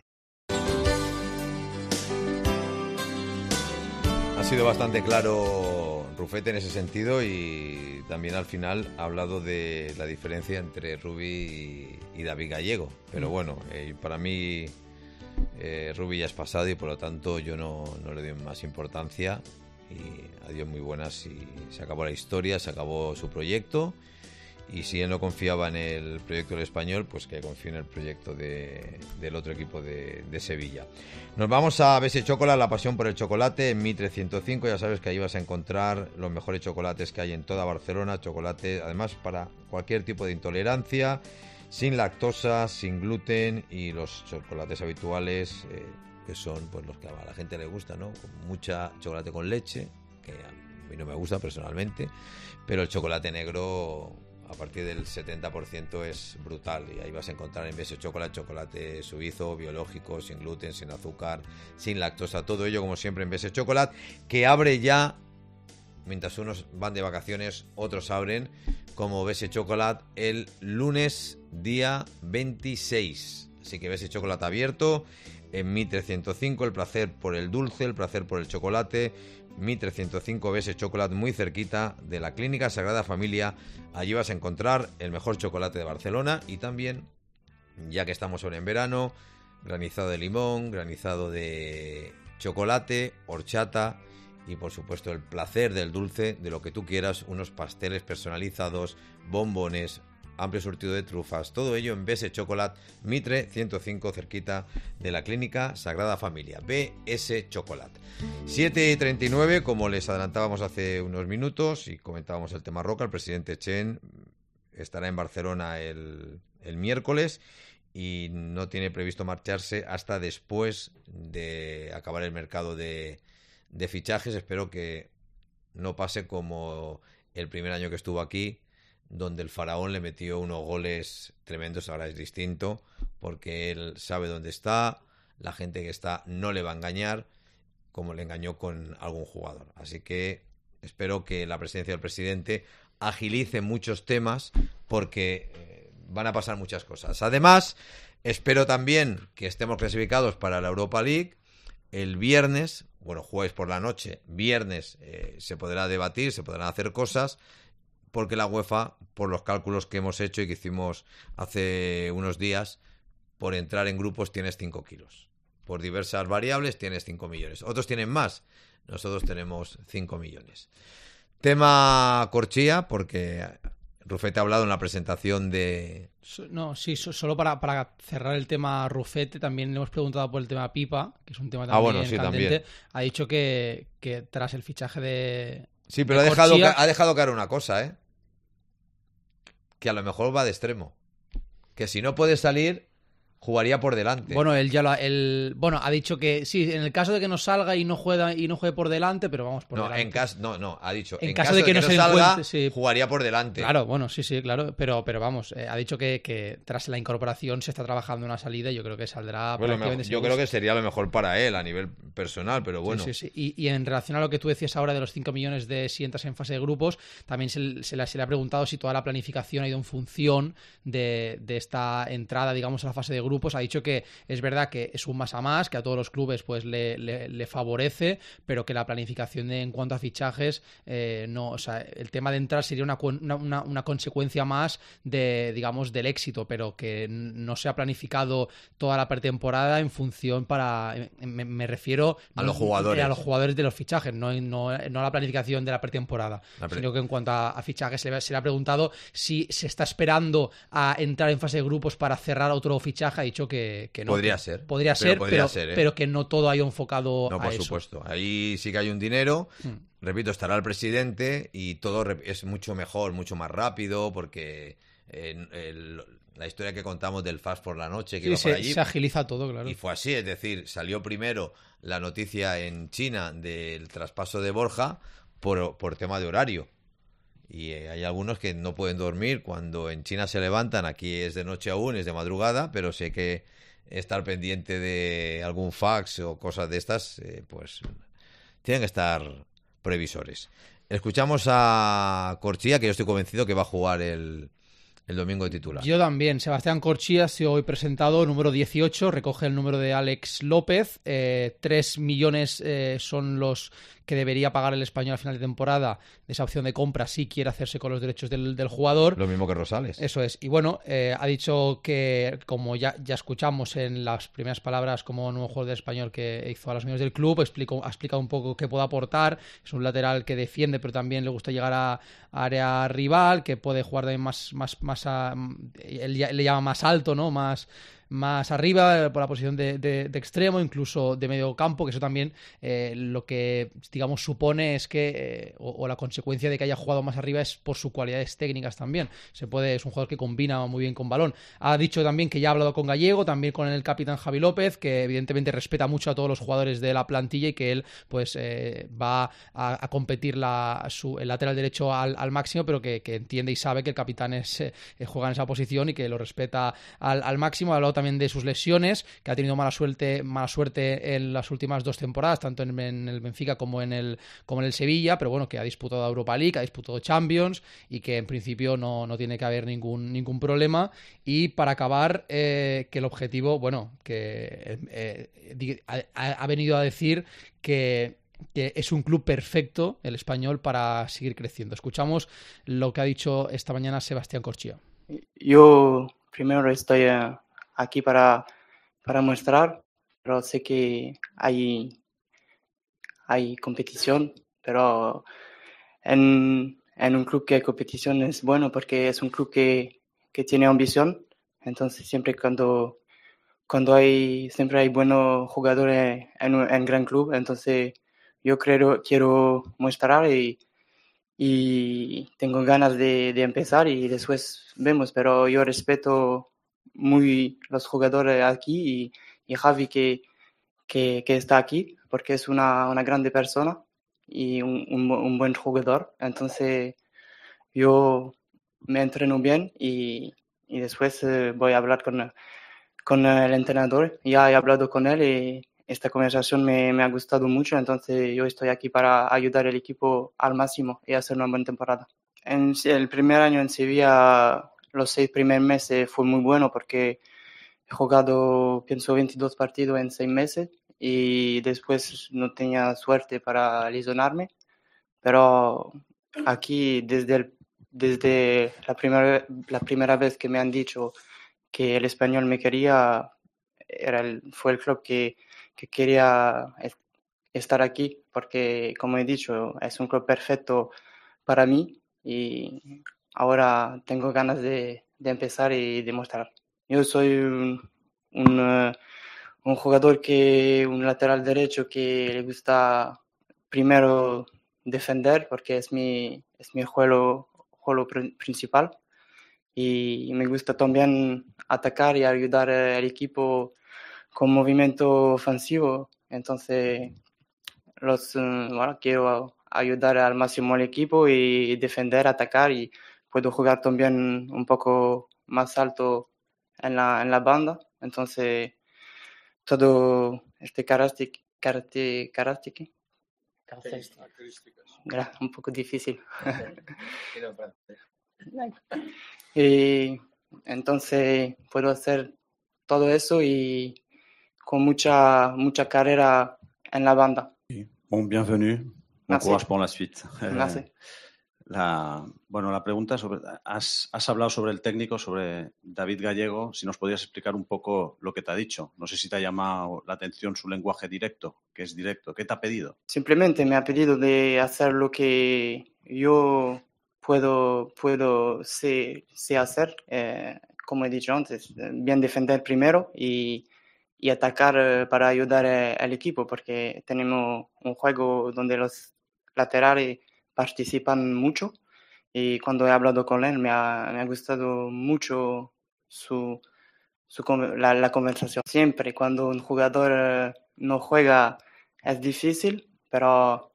Ha sido bastante claro Rufete en ese sentido y también al final ha hablado de la diferencia entre Rubi y, y David Gallego. Pero bueno, eh, para mí eh, Rubi ya es pasado y por lo tanto yo no, no le doy más importancia. Y adiós muy buenas y se acabó la historia, se acabó su proyecto y si él no confiaba en el proyecto del Español, pues que confíe en el proyecto de, del otro equipo de, de Sevilla. Nos vamos a B S Chocolate, la pasión por el chocolate en Mitre ciento cinco, ya sabes que ahí vas a encontrar los mejores chocolates que hay en toda Barcelona, chocolate además para cualquier tipo de intolerancia, sin lactosa, sin gluten y los chocolates habituales eh, que son pues los que a la gente le gusta, ¿no? Con mucha chocolate con leche, que a mí no me gusta personalmente, pero el chocolate negro a partir del setenta por ciento es brutal y ahí vas a encontrar en B S Chocolate chocolate suizo, biológico, sin gluten, sin azúcar, sin lactosa, todo ello como siempre en B S Chocolate, que abre ya, mientras unos van de vacaciones, otros abren, como B S Chocolate el lunes día veintiséis, así que B S Chocolate abierto en Mitre ciento cinco, el placer por el dulce, el placer por el chocolate. Mitre ciento cinco, B S Chocolate, muy cerquita de la Clínica Sagrada Familia. Allí vas a encontrar el mejor chocolate de Barcelona y también, ya que estamos ahora en verano, granizado de limón, granizado de chocolate, horchata y por supuesto el placer del dulce, de lo que tú quieras, unos pasteles personalizados, bombones, amplio surtido de trufas, todo ello en B S Chocolate, Mitre ciento cinco, cerquita de la Clínica Sagrada Familia. B S Chocolate. siete y treinta y nueve, como les adelantábamos hace unos minutos y comentábamos el tema Roca, el presidente Chen estará en Barcelona el, el miércoles y no tiene previsto marcharse hasta después de acabar el mercado de, de fichajes. Espero que no pase como el primer año que estuvo aquí, donde el faraón le metió unos goles tremendos. Ahora es distinto porque él sabe dónde está, la gente que está no le va a engañar como le engañó con algún jugador. Así que espero que la presidencia del presidente agilice muchos temas porque eh, van a pasar muchas cosas. Además, espero también que estemos clasificados para la Europa League. El viernes, bueno, jueves por la noche, viernes eh, se podrá debatir, se podrán hacer cosas, porque la UEFA, por los cálculos que hemos hecho y que hicimos hace unos días, por entrar en grupos tienes cinco kilos. Por diversas variables tienes cinco millones. Otros tienen más. Nosotros tenemos cinco millones. Tema Corchia, porque Rufete ha hablado en la presentación de... No, sí, solo para, para cerrar el tema Rufete, también le hemos preguntado por el tema Pipa, que es un tema también ah, bueno, sí, candente. También. Ha dicho que, que tras el fichaje de, Sí, pero ha de dejado, Corchia. ca- ha dejado caer una cosa, ¿eh? Que a lo mejor va de extremo. Que si no puede salir, jugaría por delante. Bueno, él ya lo ha, él, bueno, ha dicho que sí, en el caso de que no salga y no juega y no juegue por delante, pero vamos por no, delante. en caso, no, no, ha dicho. En En, caso caso, de que no se salga, encuentre, sí. jugaría por delante. Claro, bueno, sí, sí, claro, pero, pero vamos, eh, ha dicho que, que tras la incorporación se está trabajando una salida y yo creo que saldrá Bueno, prácticamente mejor- yo seguro. creo que sería lo mejor para él a nivel personal, pero bueno. Sí, sí, sí. Y, y en relación a lo que tú decías ahora de los cinco millones de si entras en fase de grupos, también se, se le, se le ha preguntado si toda la planificación ha ido en función de, de esta entrada, digamos, a la fase de grupos. Ha dicho que es verdad que es un más a más, que a todos los clubes pues le, le, le favorece, pero que la planificación de, en cuanto a fichajes, eh, no, o sea, el tema de entrar sería una, una, una, una consecuencia más de, digamos, del éxito, pero que no se ha planificado toda la pretemporada en función para, me, me refiero A los jugadores. a los jugadores de los fichajes, no, no, no a la planificación de la pretemporada, La pre- sino que en cuanto a, a fichajes se le, se le ha preguntado si se está esperando a entrar en fase de grupos para cerrar otro fichaje. Ha dicho que, que no. Podría que ser. Podría Pero ser, podría pero, ser, ¿eh? pero que no todo ha ido enfocado No, a por eso. supuesto. Ahí sí que hay un dinero. Hmm. Repito, estará el presidente y todo rep- es mucho mejor, mucho más rápido, porque eh, el- la historia que contamos del Fast por la noche, que Sí, iba por se, allí, se agiliza todo, claro. y fue así, es decir, salió primero la noticia en China del traspaso de Borja por, por tema de horario. Y eh, hay algunos que no pueden dormir cuando en China se levantan, aquí es de noche aún, es de madrugada, pero sé que estar pendiente de algún fax o cosas de estas, eh, pues tienen que estar previsores. Escuchamos a Corchia, que yo estoy convencido que va a jugar el, el domingo de titular. Yo también. Sebastián Corchia ha sido hoy presentado, número dieciocho, recoge el número de Alex López. Eh, tres millones eh, son los que debería pagar el Español a final de temporada de esa opción de compra si quiere hacerse con los derechos del, del jugador. Lo mismo que Rosales. Eso es. Y bueno, eh, ha dicho que, como ya, ya escuchamos en las primeras palabras como nuevo jugador del Español que hizo a los medios del club, explicó, ha explicado un poco qué puede aportar. Es un lateral que defiende, pero también le gusta llegar a, a área rival, que puede jugar también más, más, más a, él, ya- le llama más alto, ¿no? Más más arriba, por la posición de, de, de extremo, incluso de medio campo, que eso también eh, lo que, digamos, supone es que, eh, o, o la consecuencia de que haya jugado más arriba es por sus cualidades técnicas también. Se puede, es un jugador que combina muy bien con balón. Ha dicho también que ya ha hablado con Gallego, también con el capitán Javi López, que evidentemente respeta mucho a todos los jugadores de la plantilla y que él, pues, eh, va a, a competir la, su, el lateral derecho al, al máximo, pero que, que entiende y sabe que el capitán es, eh, juega en esa posición y que lo respeta al, al máximo. Ha hablado también de sus lesiones, que ha tenido mala suerte, mala suerte en las últimas dos temporadas, tanto en, en el Benfica como en el, como en el Sevilla, pero bueno, que ha disputado Europa League, ha disputado Champions y que en principio no, no tiene que haber ningún, ningún problema. Y para acabar, eh, que el objetivo, bueno, que eh, eh, ha, ha venido a decir que que es un club perfecto, el Español, para seguir creciendo. Escuchamos lo que ha dicho esta mañana Sebastián Corchia. Yo primero estoy eh, aquí para, para mostrar, pero sé que hay, hay competición, pero en, en un club que hay competición es bueno porque es un club que, que tiene ambición, entonces siempre cuando, cuando hay, siempre hay buenos jugadores en un en gran club, entonces yo creo, quiero mostrar y, y tengo ganas de, de empezar y después vemos, pero yo respeto muy los jugadores aquí y, y Javi que, que, que está aquí porque es una, una grande persona y un, un, un buen jugador, entonces yo me entreno bien y, y después eh, voy a hablar con, con el entrenador. Ya he hablado con él y esta conversación me, me ha gustado mucho, entonces yo estoy aquí para ayudar al equipo al máximo y hacer una buena temporada. En el primer año en Sevilla, los seis primeros meses fue muy bueno porque he jugado, pienso, veintidós partidos en seis meses y después no tenía suerte para lesionarme, pero aquí desde, el, desde la, primera, la primera vez que me han dicho que el Español me quería, era el, fue el club que que quería estar aquí porque, como he dicho, es un club perfecto para mí y ahora tengo ganas de, de empezar y demostrar. Yo soy un, un, uh, un jugador que, un lateral derecho que le gusta primero defender porque es mi, es mi juego, juego pr- principal. Y me gusta también atacar y ayudar al equipo con movimiento ofensivo. Entonces, los, uh, bueno, quiero ayudar al máximo al equipo y defender, atacar, y puedo jugar también un poco más alto en la, en la banda. Entonces, todo este carácter, carácter, carácter, Gra- un poco difícil. Y entonces puedo hacer todo eso y con mucha mucha carrera en la banda. Bon, bienvenue. Bon Merci. courage pour la suite. Merci. Eh, la, bueno, la pregunta sobre... Has, has hablado sobre el técnico, sobre David Gallego. Si nos podrías explicar un poco lo que te ha dicho. No sé si te ha llamado la atención su lenguaje directo, que es directo. ¿Qué te ha pedido? Simplemente me ha pedido de hacer lo que yo puedo, puedo sé, sé hacer, eh, como he dicho antes, eh, bien defender primero y, y atacar eh, para ayudar eh, al equipo, porque tenemos un juego donde los laterales participan mucho, y cuando he hablado con él me ha, me ha gustado mucho su, su, con- la, la conversación. Siempre cuando un jugador eh, no juega es difícil, pero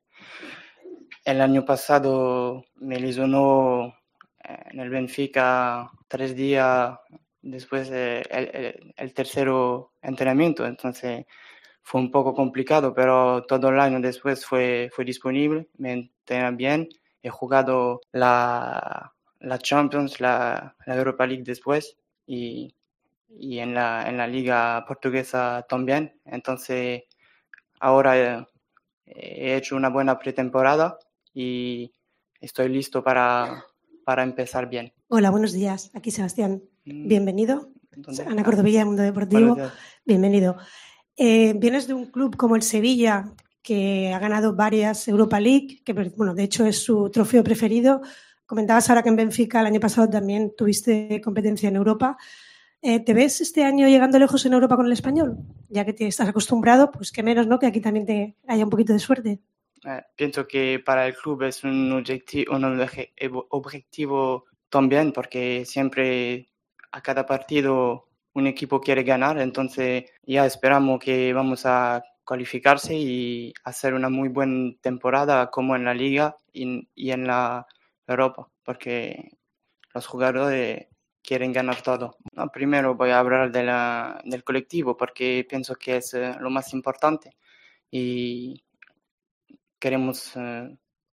el año pasado me lesionó eh, en el Benfica tres días después del el, el, el tercero entrenamiento, entonces fue un poco complicado, pero todo el año después fue, fue disponible, me entrena bien, he jugado la, la Champions, la, la Europa League después y, y en, la, en la Liga Portuguesa también, entonces ahora eh, he hecho una buena pretemporada y estoy listo para, para empezar bien. Hola, buenos días. Aquí Sebastián. Bienvenido. ¿Dónde? Ana Cordovilla, Mundo Deportivo. Buenos días. Bienvenido. Eh, vienes de un club como el Sevilla, que ha ganado varias Europa League, que bueno, de hecho es su trofeo preferido. Comentabas ahora que en Benfica el año pasado también tuviste competencia en Europa. Eh, ¿Te ves este año llegando lejos en Europa con el Español? Ya que te estás acostumbrado, pues qué menos, ¿no? Que aquí también te haya un poquito de suerte. Eh, pienso que para el club es un objetivo, un obje- objetivo también, porque siempre a cada partido un equipo quiere ganar, entonces ya esperamos que vamos a cualificarse y hacer una muy buena temporada como en la Liga y, y en la Europa, porque los jugadores quieren ganar todo. No, primero voy a hablar de la, del colectivo, porque pienso que es eh, lo más importante y queremos eh,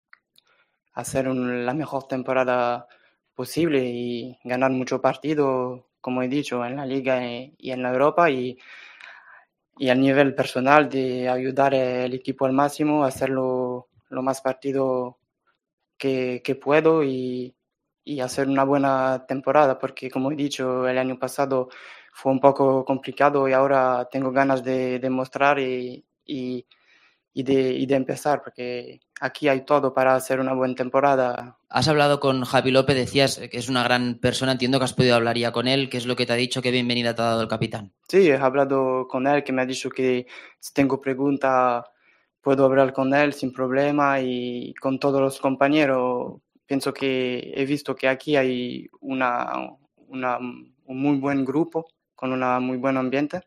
hacer un- la mejor temporada posible y ganar muchos partidos, como he dicho, en la Liga y, y en la Europa, y, y a nivel personal de ayudar al equipo al máximo, hacerlo lo más partido que, que puedo y, y hacer una buena temporada, porque como he dicho, el año pasado fue un poco complicado y ahora tengo ganas de demostrar y, y, y, de, y de empezar, porque aquí hay todo para hacer una buena temporada. Has hablado con Javi López, decías que es una gran persona, entiendo que has podido hablar ya con él. ¿Qué es lo que te ha dicho? ¿Qué bienvenida te ha dado el capitán? Sí, he hablado con él, que me ha dicho que si tengo preguntas puedo hablar con él sin problema, y con todos los compañeros. Pienso que he visto que aquí hay una, una, un muy buen grupo, con un muy buen ambiente,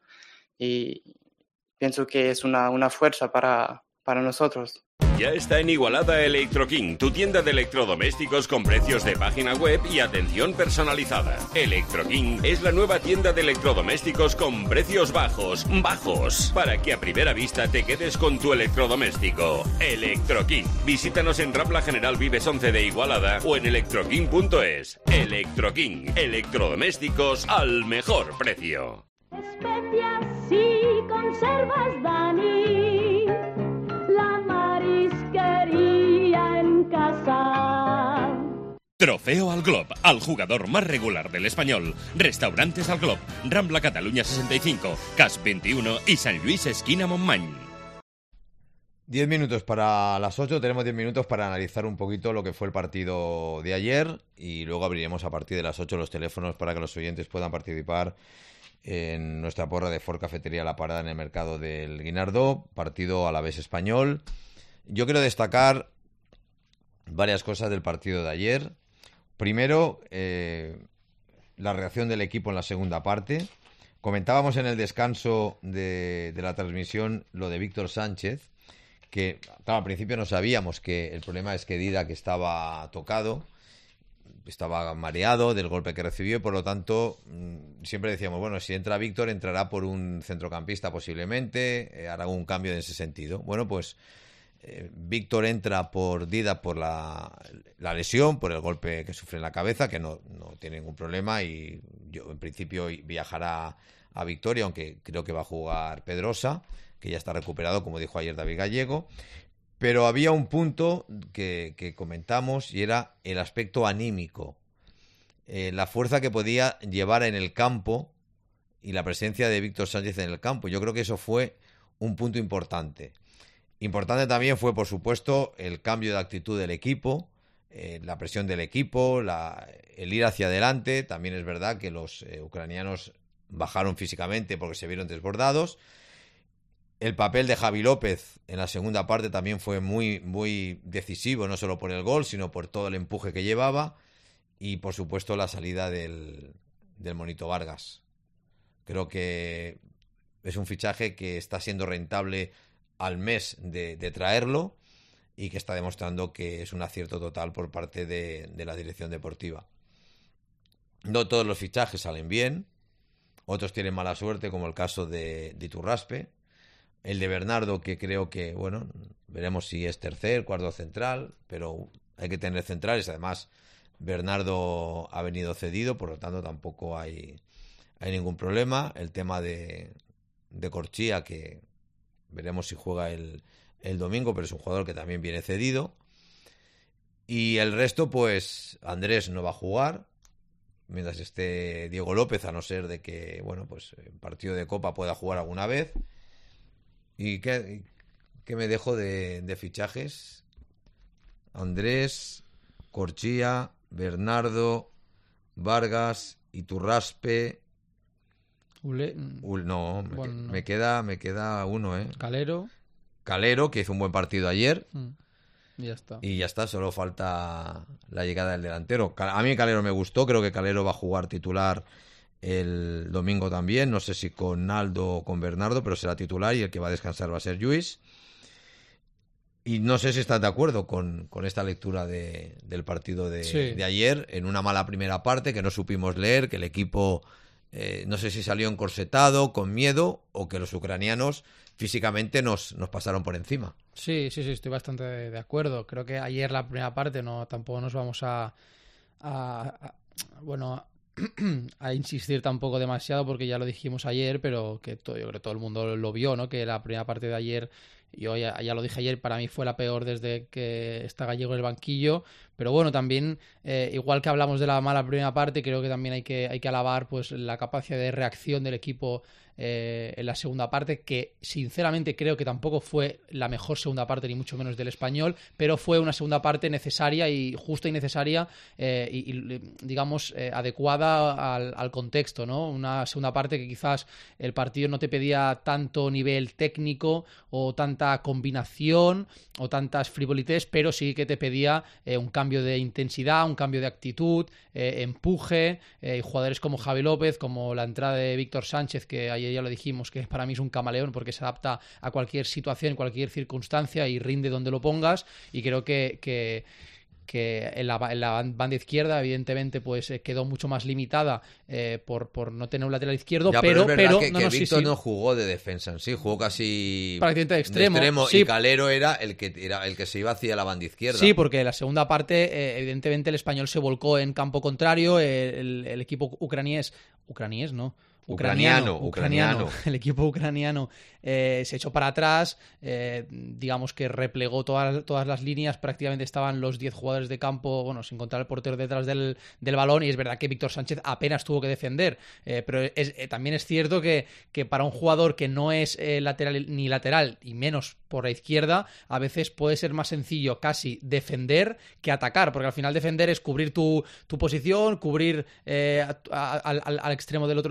y pienso que es una, una fuerza para, para nosotros. Ya está en Igualada Electro King, tu tienda de electrodomésticos con precios de página web y atención personalizada. Electro King es la nueva tienda de electrodomésticos con precios bajos, bajos, para que a primera vista te quedes con tu electrodoméstico. Electro King. Visítanos en Rambla General Vives once de Igualada o en electroking punto es. Electro King, electrodomésticos al mejor precio. Especias y conservas, Dani, la marisquería en casa. Trofeo al Glob, al jugador más regular del español. Restaurantes al Glob, Rambla Cataluña sesenta y cinco, Cas veintiuno y San Luis esquina Montmany. Diez minutos para las ocho, tenemos diez minutos para analizar un poquito lo que fue el partido de ayer y luego abriremos a partir de las ocho los teléfonos para que los oyentes puedan participar en nuestra porra de Ford Cafetería La Parada en el mercado del Guinardó, partido Alavés Español. Yo quiero destacar varias cosas del partido de ayer. Primero, eh, la reacción del equipo en la segunda parte. Comentábamos en el descanso de, de la transmisión lo de Víctor Sánchez, que claro, al principio no sabíamos que el problema es que Didac estaba tocado, estaba mareado del golpe que recibió y por lo tanto siempre decíamos, bueno, si entra Víctor entrará por un centrocampista posiblemente, eh, hará un cambio en ese sentido. Bueno, pues eh, Víctor entra por Didac por la, la lesión, por el golpe que sufre en la cabeza, que no, no tiene ningún problema y yo en principio viajará a Victoria, aunque creo que va a jugar Pedrosa, que ya está recuperado, como dijo ayer David Gallego. Pero había un punto que, que comentamos y era el aspecto anímico. Eh, la fuerza que podía llevar en el campo y la presencia de Víctor Sánchez en el campo. Yo creo que eso fue un punto importante. Importante también fue, por supuesto, el cambio de actitud del equipo, eh, la presión del equipo, la, el ir hacia adelante. También es verdad que los eh, ucranianos bajaron físicamente porque se vieron desbordados. El papel de Javi López en la segunda parte también fue muy, muy decisivo, no solo por el gol, sino por todo el empuje que llevaba y, por supuesto, la salida del, del Monito Vargas. Creo que es un fichaje que está siendo rentable al mes de, de traerlo y que está demostrando que es un acierto total por parte de, de la dirección deportiva. No todos los fichajes salen bien, otros tienen mala suerte, como el caso de, de Iturraspe. El de Bernardo, que creo que, bueno, veremos si es tercer, cuarto central, pero hay que tener centrales. Además, Bernardo ha venido cedido, por lo tanto tampoco hay, hay ningún problema. El tema de, de Corchia, que veremos si juega el, el domingo, pero es un jugador que también viene cedido. Y el resto, pues, Andrés no va a jugar, mientras esté Diego López, a no ser de que, bueno, pues en partido de Copa pueda jugar alguna vez. ¿Y qué, qué me dejo de, de fichajes? Andrés, Corchia, Bernardo, Vargas, Iturraspe. Ule... Ul, no, me, bueno, no. me queda me queda uno, ¿eh? Calero. Calero, que hizo un buen partido ayer. Mm. Y ya está. Y ya está, solo falta la llegada del delantero. A mí Calero me gustó, creo que Calero va a jugar titular el domingo también, no sé si con Naldo o con Bernardo, pero será titular y el que va a descansar va a ser Lluís. Y no sé si estás de acuerdo con, con esta lectura de, del partido de, sí. de ayer, en una mala primera parte que no supimos leer, que el equipo eh, no sé si salió encorsetado, con miedo, o que los ucranianos físicamente nos, nos pasaron por encima. Sí, sí, sí, estoy bastante de, de acuerdo. Creo que ayer la primera parte no tampoco nos vamos a, a, a bueno... a insistir tampoco demasiado porque ya lo dijimos ayer, pero que todo, yo creo que todo el mundo lo vio, ¿no? Que la primera parte de ayer, yo ya, ya lo dije ayer, para mí fue la peor desde que está Gallego en el banquillo, pero bueno, también eh, igual que hablamos de la mala primera parte, creo que también hay que, hay que alabar pues la capacidad de reacción del equipo eh, en la segunda parte, que sinceramente creo que tampoco fue la mejor segunda parte, ni mucho menos del Español, pero fue una segunda parte necesaria y justa y necesaria eh, y, y digamos eh, adecuada al, al contexto, ¿no? Una segunda parte que quizás el partido no te pedía tanto nivel técnico o tanta combinación o tantas frivolités, pero sí que te pedía eh, un cambio de intensidad, un cambio de actitud, eh, empuje, eh, y jugadores como Javi López, como la entrada de Víctor Sánchez, que ayer ya lo dijimos, que para mí es un camaleón porque se adapta a cualquier situación, cualquier circunstancia y rinde donde lo pongas, y creo que, que que en la, en la banda izquierda evidentemente pues quedó mucho más limitada eh, por, por no tener un lateral izquierdo, ya, pero, pero, es pero que, no, que no, Víctor sí, sí. no jugó de defensa en sí, jugó casi prácticamente de extremo, de extremo sí. Y Calero era el que era el que se iba hacia la banda izquierda. Sí, porque en la segunda parte eh, evidentemente el Español se volcó en campo contrario, el, el equipo ucraniés ucraniés no Ucraniano, ucraniano, ucraniano. ucraniano. El equipo ucraniano eh, se echó para atrás, eh, digamos que replegó todas, todas las líneas, prácticamente estaban los diez jugadores de campo, bueno, sin contar el portero detrás del, del balón, y es verdad que Víctor Sánchez apenas tuvo que defender, eh, pero es, eh, también es cierto que, que para un jugador que no es eh, lateral ni lateral, y menos por la izquierda, a veces puede ser más sencillo casi defender que atacar, porque al final defender es cubrir tu, tu posición, cubrir eh, a, a, al, al extremo del otro equipo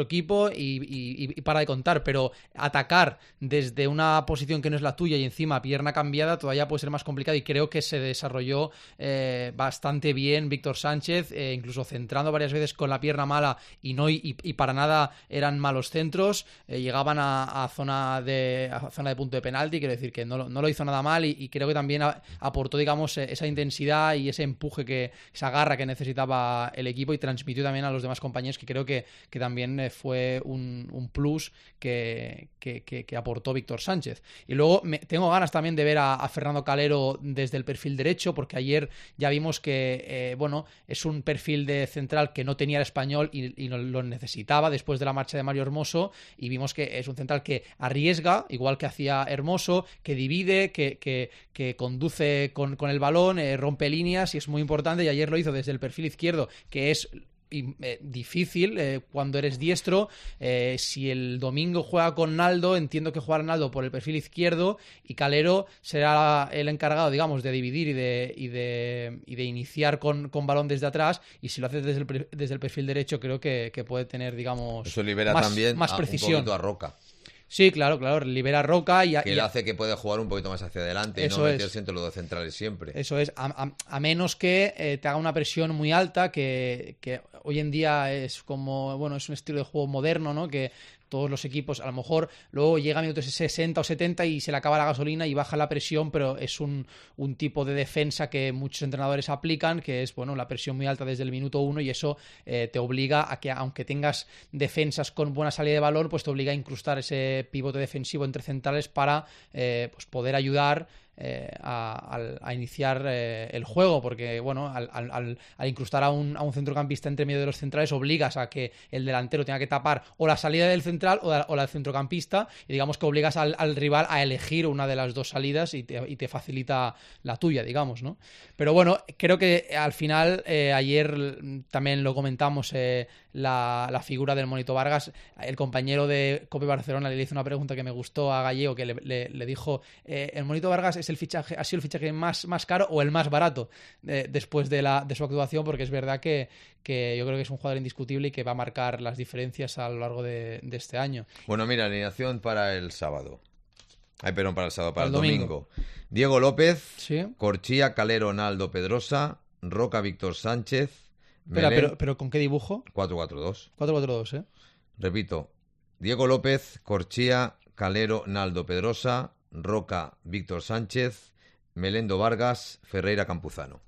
centro y, y, y para de contar, pero atacar desde una posición que no es la tuya y encima pierna cambiada todavía puede ser más complicado, y creo que se desarrolló eh, bastante bien Víctor Sánchez, eh, incluso centrando varias veces con la pierna mala y no y, y para nada eran malos centros, eh, llegaban a, a zona de a zona de punto de penalti, quiero decir que no, lo- no lo hizo nada mal, y, y creo que también a- aportó, digamos, eh, esa intensidad y ese empuje, que esa garra que necesitaba el equipo, y transmitió también a los demás compañeros, que creo que, que también eh, fue un, un plus que, que, que- que aportó Víctor Sánchez. Y luego me- tengo ganas también de ver a, a Fernando Calero desde el perfil derecho, porque ayer ya vimos que eh, bueno, es un perfil de central que no tenía el Español y, y no- lo necesitaba después de la marcha de Mario Hermoso, y vimos que es un central que arriesga, igual que hacía Hermoso, que divide, que, que, que conduce con, con el balón, eh, rompe líneas, y es muy importante, y ayer lo hizo desde el perfil izquierdo, que es y, eh, difícil eh, cuando eres diestro. Eh, si el domingo juega con Naldo, entiendo que jugará Naldo por el perfil izquierdo, y Calero será el encargado, digamos, de dividir y de, y de, y de iniciar con, con balón desde atrás, y si lo haces desde el, pre- desde el perfil derecho, creo que, que puede tener, digamos, Eso libera más, también más a- un precisión. poquito a Roca, Sí, claro, claro, libera a Roca y, a- que y él a- hace que puede jugar un poquito más hacia adelante y Eso no es. meterse entre los dos centrales siempre. Eso es, a, a- a menos que eh, te haga una presión muy alta, que, que hoy en día es como, bueno, es un estilo de juego moderno, ¿no? Que todos los equipos, a lo mejor luego llega a minutos sesenta o setenta y se le acaba la gasolina y baja la presión, pero es un, un tipo de defensa que muchos entrenadores aplican, que es, bueno, la presión muy alta desde el minuto uno, y eso eh, te obliga a que, aunque tengas defensas con buena salida de balón, pues te obliga a incrustar ese pivote defensivo entre centrales para eh, pues poder ayudar eh, a, al- a iniciar eh, el juego, porque bueno, al, al- al- al incrustar a un, a un centrocampista entre medio de los centrales, obligas a que el delantero tenga que tapar o la salida del central o la, o la del centrocampista, y digamos que obligas al, al rival a elegir una de las dos salidas, y te, y te facilita la tuya, digamos, ¿no? Pero bueno, creo que al final, eh, ayer mm, también lo comentamos, eh, la, la figura del Monito Vargas, el compañero de Cope Barcelona le hizo una pregunta que me gustó a Gallego, que le, le- le dijo, eh, ¿el Monito Vargas es el fichaje, ha sido el fichaje más, más caro o el más barato eh, después de, la, de su actuación? Porque es verdad que, que yo creo que es un jugador indiscutible y que va a marcar las diferencias a lo largo de, de este año. Bueno, mira, alineación para el sábado. Ay, perdón, para el sábado, para, Para el el domingo. domingo. Diego López, Sí. Corchía, Calero, Naldo, Pedrosa, Roca, Víctor Sánchez, Espera, Melén, pero, pero ¿con qué dibujo? cuatro cuatro dos. cuatro cuatro dos, ¿eh? Repito, Diego López, Corchía, Calero, Naldo, Pedrosa, Roca, Víctor Sánchez, Melendo Vargas, Ferreira, Campuzano.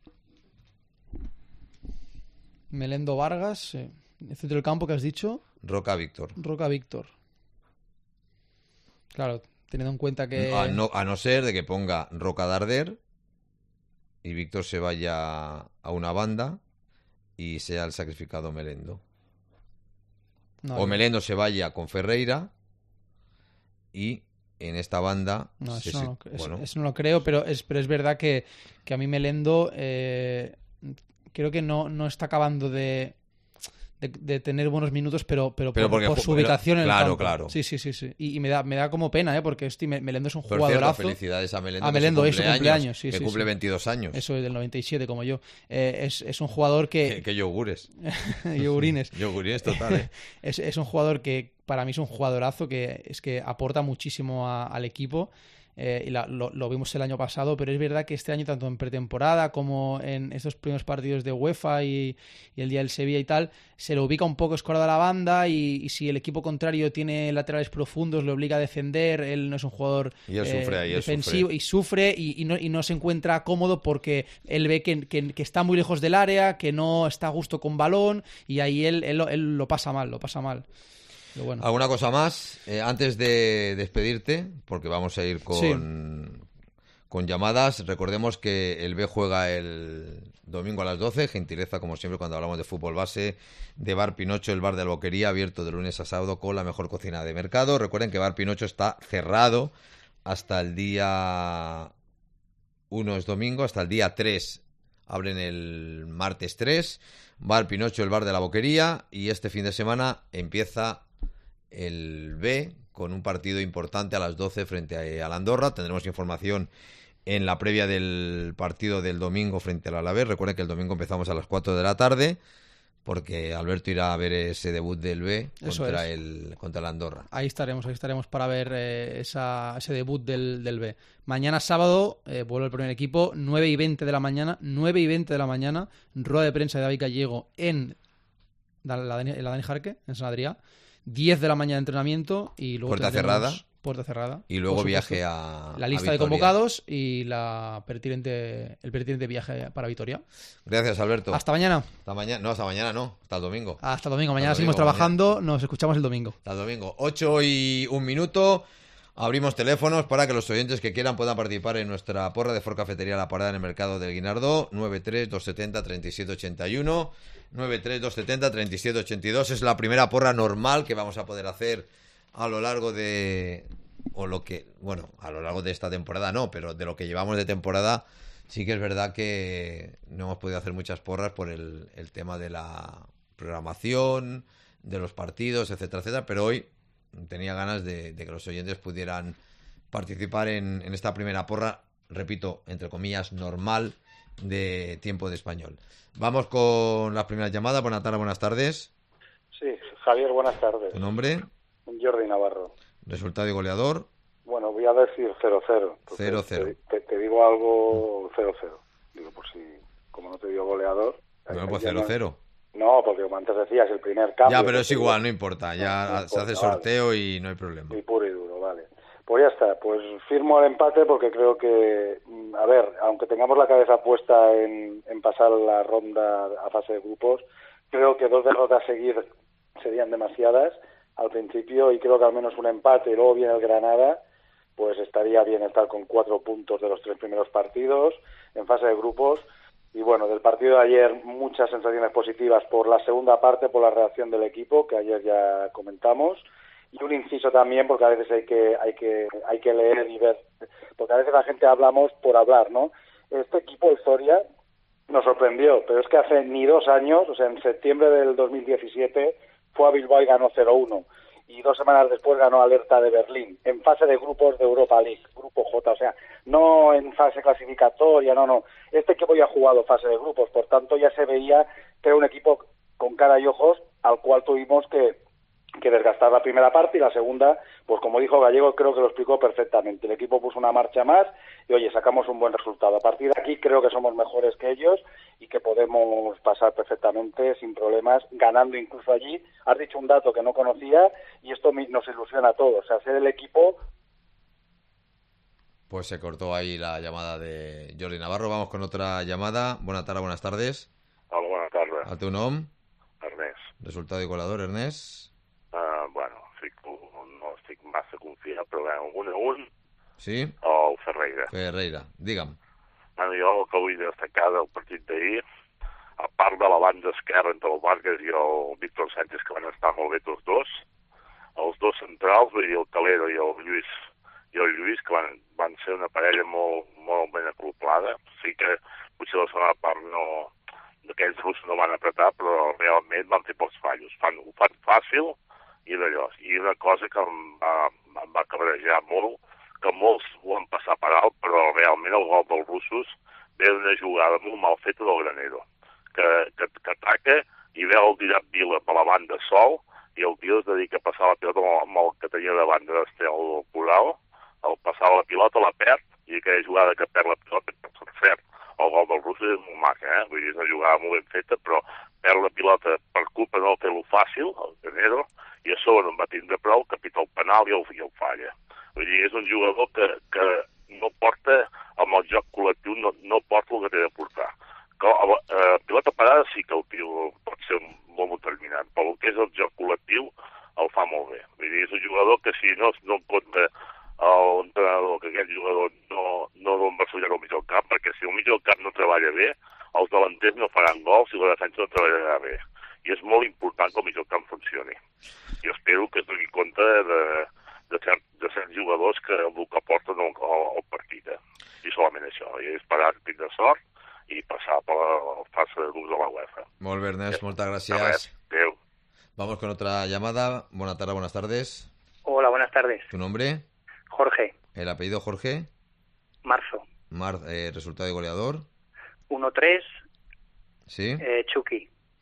Melendo Vargas, sí. El centro del campo que has dicho, Roca, Víctor. Roca Víctor. Claro, teniendo en cuenta que... A, no, a no ser de que ponga Roca Darder y Víctor se vaya a una banda y sea el sacrificado Melendo. No, o yo- Melendo se vaya con Ferreira y en esta banda... No, se- eso, se- no, eso- bueno, eso no lo creo, pero es, pero es verdad que, que a mí Melendo eh, creo que no, no está acabando de, de, de tener buenos minutos, pero, pero, Pero por, porque por ju- su pero- ubicación en claro, el campo. claro. Sí, sí, sí, sí. Y, y me da, me da como pena, ¿eh? Porque este Me- Melendo es un por cierto, jugadorazo. felicidades a Melendo. A que es su Melendo, es su cumpleaños, sí, que sí, cumple sí. veintidós años. Eso es del noventa y siete, como yo. Eh, es, es un jugador que... Que, que yogures. Yogurines. Yogurines total, ¿eh? es, es un jugador que para mí es un jugadorazo, que es que aporta muchísimo a- al equipo. Eh, y la- lo, lo vimos el año pasado, pero es verdad que este año, tanto en pretemporada como en estos primeros partidos de UEFA y, y el día del Sevilla y tal, se lo ubica un poco escorado a la banda, y, y si el equipo contrario tiene laterales profundos, le obliga a defender. Él no es un jugador Y él sufre ahí, él defensivo, sufre. y sufre y, y no, y no se encuentra cómodo porque él ve que, que- que está muy lejos del área, que no está a gusto con balón, y ahí él, él, lo- él lo pasa mal, lo pasa mal. Pero bueno. ¿Alguna cosa más? Eh, antes de despedirte, porque vamos a ir con, con llamadas, recordemos que el B juega el domingo a las doce, gentileza como siempre cuando hablamos de fútbol base, de Bar Pinocho, el bar de Alboquería, abierto de lunes a sábado con la mejor cocina de mercado. Recuerden que Bar Pinocho está cerrado hasta el día uno, es domingo, hasta el día tres. Abren el martes tres, Bar Pinocho, el bar de la Boquería, y este fin de semana empieza el B con un partido importante a las doce frente a la Andorra. Tendremos información en la previa del partido del domingo frente al Alavés. Recuerden que el domingo empezamos a las cuatro de la tarde. porque Alberto irá a ver ese debut del B Eso contra es. el contra el Andorra. Ahí estaremos, ahí estaremos para ver eh, esa, ese debut del, del B. Mañana sábado eh, vuelve el primer equipo, nueve y veinte de la mañana, nueve y veinte de la mañana, rueda de prensa de David Gallego en la, la, Dani, en la Dani Jarque, en San Adrià, diez de la mañana de entrenamiento y luego Puerta tendremos cerrada. Puerta cerrada. Y luego por viaje supuesto. a La a lista de Vitoria. convocados y la pertinente, el pertinente viaje para Vitoria. Gracias, Alberto. Hasta mañana. Hasta mañana. No, hasta mañana no. Hasta el domingo. Hasta domingo. Mañana Hasta seguimos domingo, trabajando. Nos escuchamos el domingo. Hasta el domingo. ocho y un minuto. Abrimos teléfonos para que los oyentes que quieran puedan participar en nuestra porra de Ford Cafetería La Parada en el Mercado del Guinardó. nueve tres dos siete cero tres siete ocho uno. nueve tres dos siete cero tres siete ochenta y dos. Es la primera porra normal que vamos a poder hacer a lo largo de... o lo que, bueno, a lo largo de esta temporada no, pero de lo que llevamos de temporada sí que es verdad que no hemos podido hacer muchas porras por el, el tema de la programación, de los partidos, etcétera, etcétera, pero hoy tenía ganas de, de que los oyentes pudieran participar en, en esta primera porra, repito, entre comillas, normal de Tiempo de Español. Vamos con las primeras llamadas. Buenas tardes, buenas tardes. Sí, Javier, buenas tardes. ¿Tu nombre? Jordi Navarro. Resultado y goleador. Bueno, voy a decir cero cero. cero cero. Te, te, te digo algo cero cero. Digo, por si, como no te digo goleador... Bueno, pues cero cero. No, porque como antes decías, el primer cambio... Ya, pero es igual, no importa. Ya no, no se hace importa, sorteo vale. Y no hay problema. Y puro y duro, vale. Pues ya está, pues firmo el empate porque creo que, a ver, aunque tengamos la cabeza puesta en, en pasar la ronda a fase de grupos, creo que dos derrotas seguidas serían demasiadas al principio y creo que al menos un empate y luego viene el Granada, pues estaría bien estar con cuatro puntos de los tres primeros partidos en fase de grupos. Y bueno, del partido de ayer muchas sensaciones positivas por la segunda parte, por la reacción del equipo, que ayer ya comentamos. Y un inciso también, porque a veces hay que hay que hay que leer y ver, porque a veces la gente hablamos por hablar, ¿no? Este equipo, el Zoria, nos sorprendió, pero es que hace ni dos años, o sea, en septiembre del dos mil diecisiete, fue a Bilbao y ganó cero uno. Y dos semanas después ganó Alerta de Berlín, en fase de grupos de Europa League, Grupo J, o sea, no en fase clasificatoria, no, no. Este equipo ya ha jugado fase de grupos, por tanto ya se veía que era un equipo con cara y ojos al cual tuvimos que que desgastar la primera parte y la segunda, pues como dijo Gallego, creo que lo explicó perfectamente. El equipo puso una marcha más y, oye, sacamos un buen resultado. A partir de aquí creo que somos mejores que ellos y que podemos pasar perfectamente sin problemas, ganando incluso allí. Has dicho un dato que no conocía y esto nos ilusiona a todos. O sea, ser el equipo... Pues se cortó ahí la llamada de Jordi Navarro. Vamos con otra llamada. Buenas tardes, buenas tardes. Hola, buenas tardes. ¿A tu nom? Ernest. Resultado i goleador, Ernest. Uh, bueno, estic, no estic massa confiat, però bé, un a un Sí? o el Ferreira. Ferreira, digue'm. Bueno, jo el que vull destacar del partit d'ahir, a part de la banda esquerra entre el Vargas i el Víctor Sánchez, que van estar molt bé tots dos, els dos centrals, vull dir, el Calero i el Lluís, i el Lluís, que van, van ser una parella molt, molt ben acoplada. Sí que potser la segona part no... aquells russos no van apretar, però realment van fer pocs fallos. Fan, ho fan fàcil i d'allò. I una cosa que em va, em va cabrejar molt, que molts ho han passat per alt, però realment el gol dels russos ve d'una jugada molt mal feta del Granero, que, que, que ataca i ve el Didac Vila per la banda sol i el tio es dedica a passar la pilota amb el que tenia de banda d'Estel Coral, al passar la pilota la perd i aquella jugada que perd la pilota, per cert, el gol del russos és molt maca, eh? Vull dir, és una jugada molt ben feta, però perd la pilota per culpa de no fer-lo fàcil, el Granero, i a sobre no en va tindre prou, que pita el penal i el, i el falla. Vull dir, és un jugador que, que no porta, amb el joc col·lectiu, no, no porta el que té de portar. Que, eh, pilota parada sí que el tio pot ser molt determinant, però el que és el joc col·lectiu el fa molt bé. Vull dir, és un jugador que si no, no compta l'entrenador, que aquest jugador no, no el va sollar al mig del camp, perquè si el mig del camp no treballa bé, els davanters no faran gols i la defensa no treballarà bé. I és molt important que el mig del camp funcioni. I espero que es doni compte de, de, cert, de certs jugadors que el que porten al, al partit. Eh? I solament això. I esperar que tindre sort i passar per la fase de grups de la UEFA. Molt bé, Ernest, moltes gràcies. Res, adéu. Vamos con otra llamada. Buenas tardes, buenas tardes. Hola, buenas tardes. ¿Tu nombre? Jorge. ¿El apellido Jorge? Marzo. Mar, eh, resultado y goleador. uno tres. Sí. Eh, Chucky.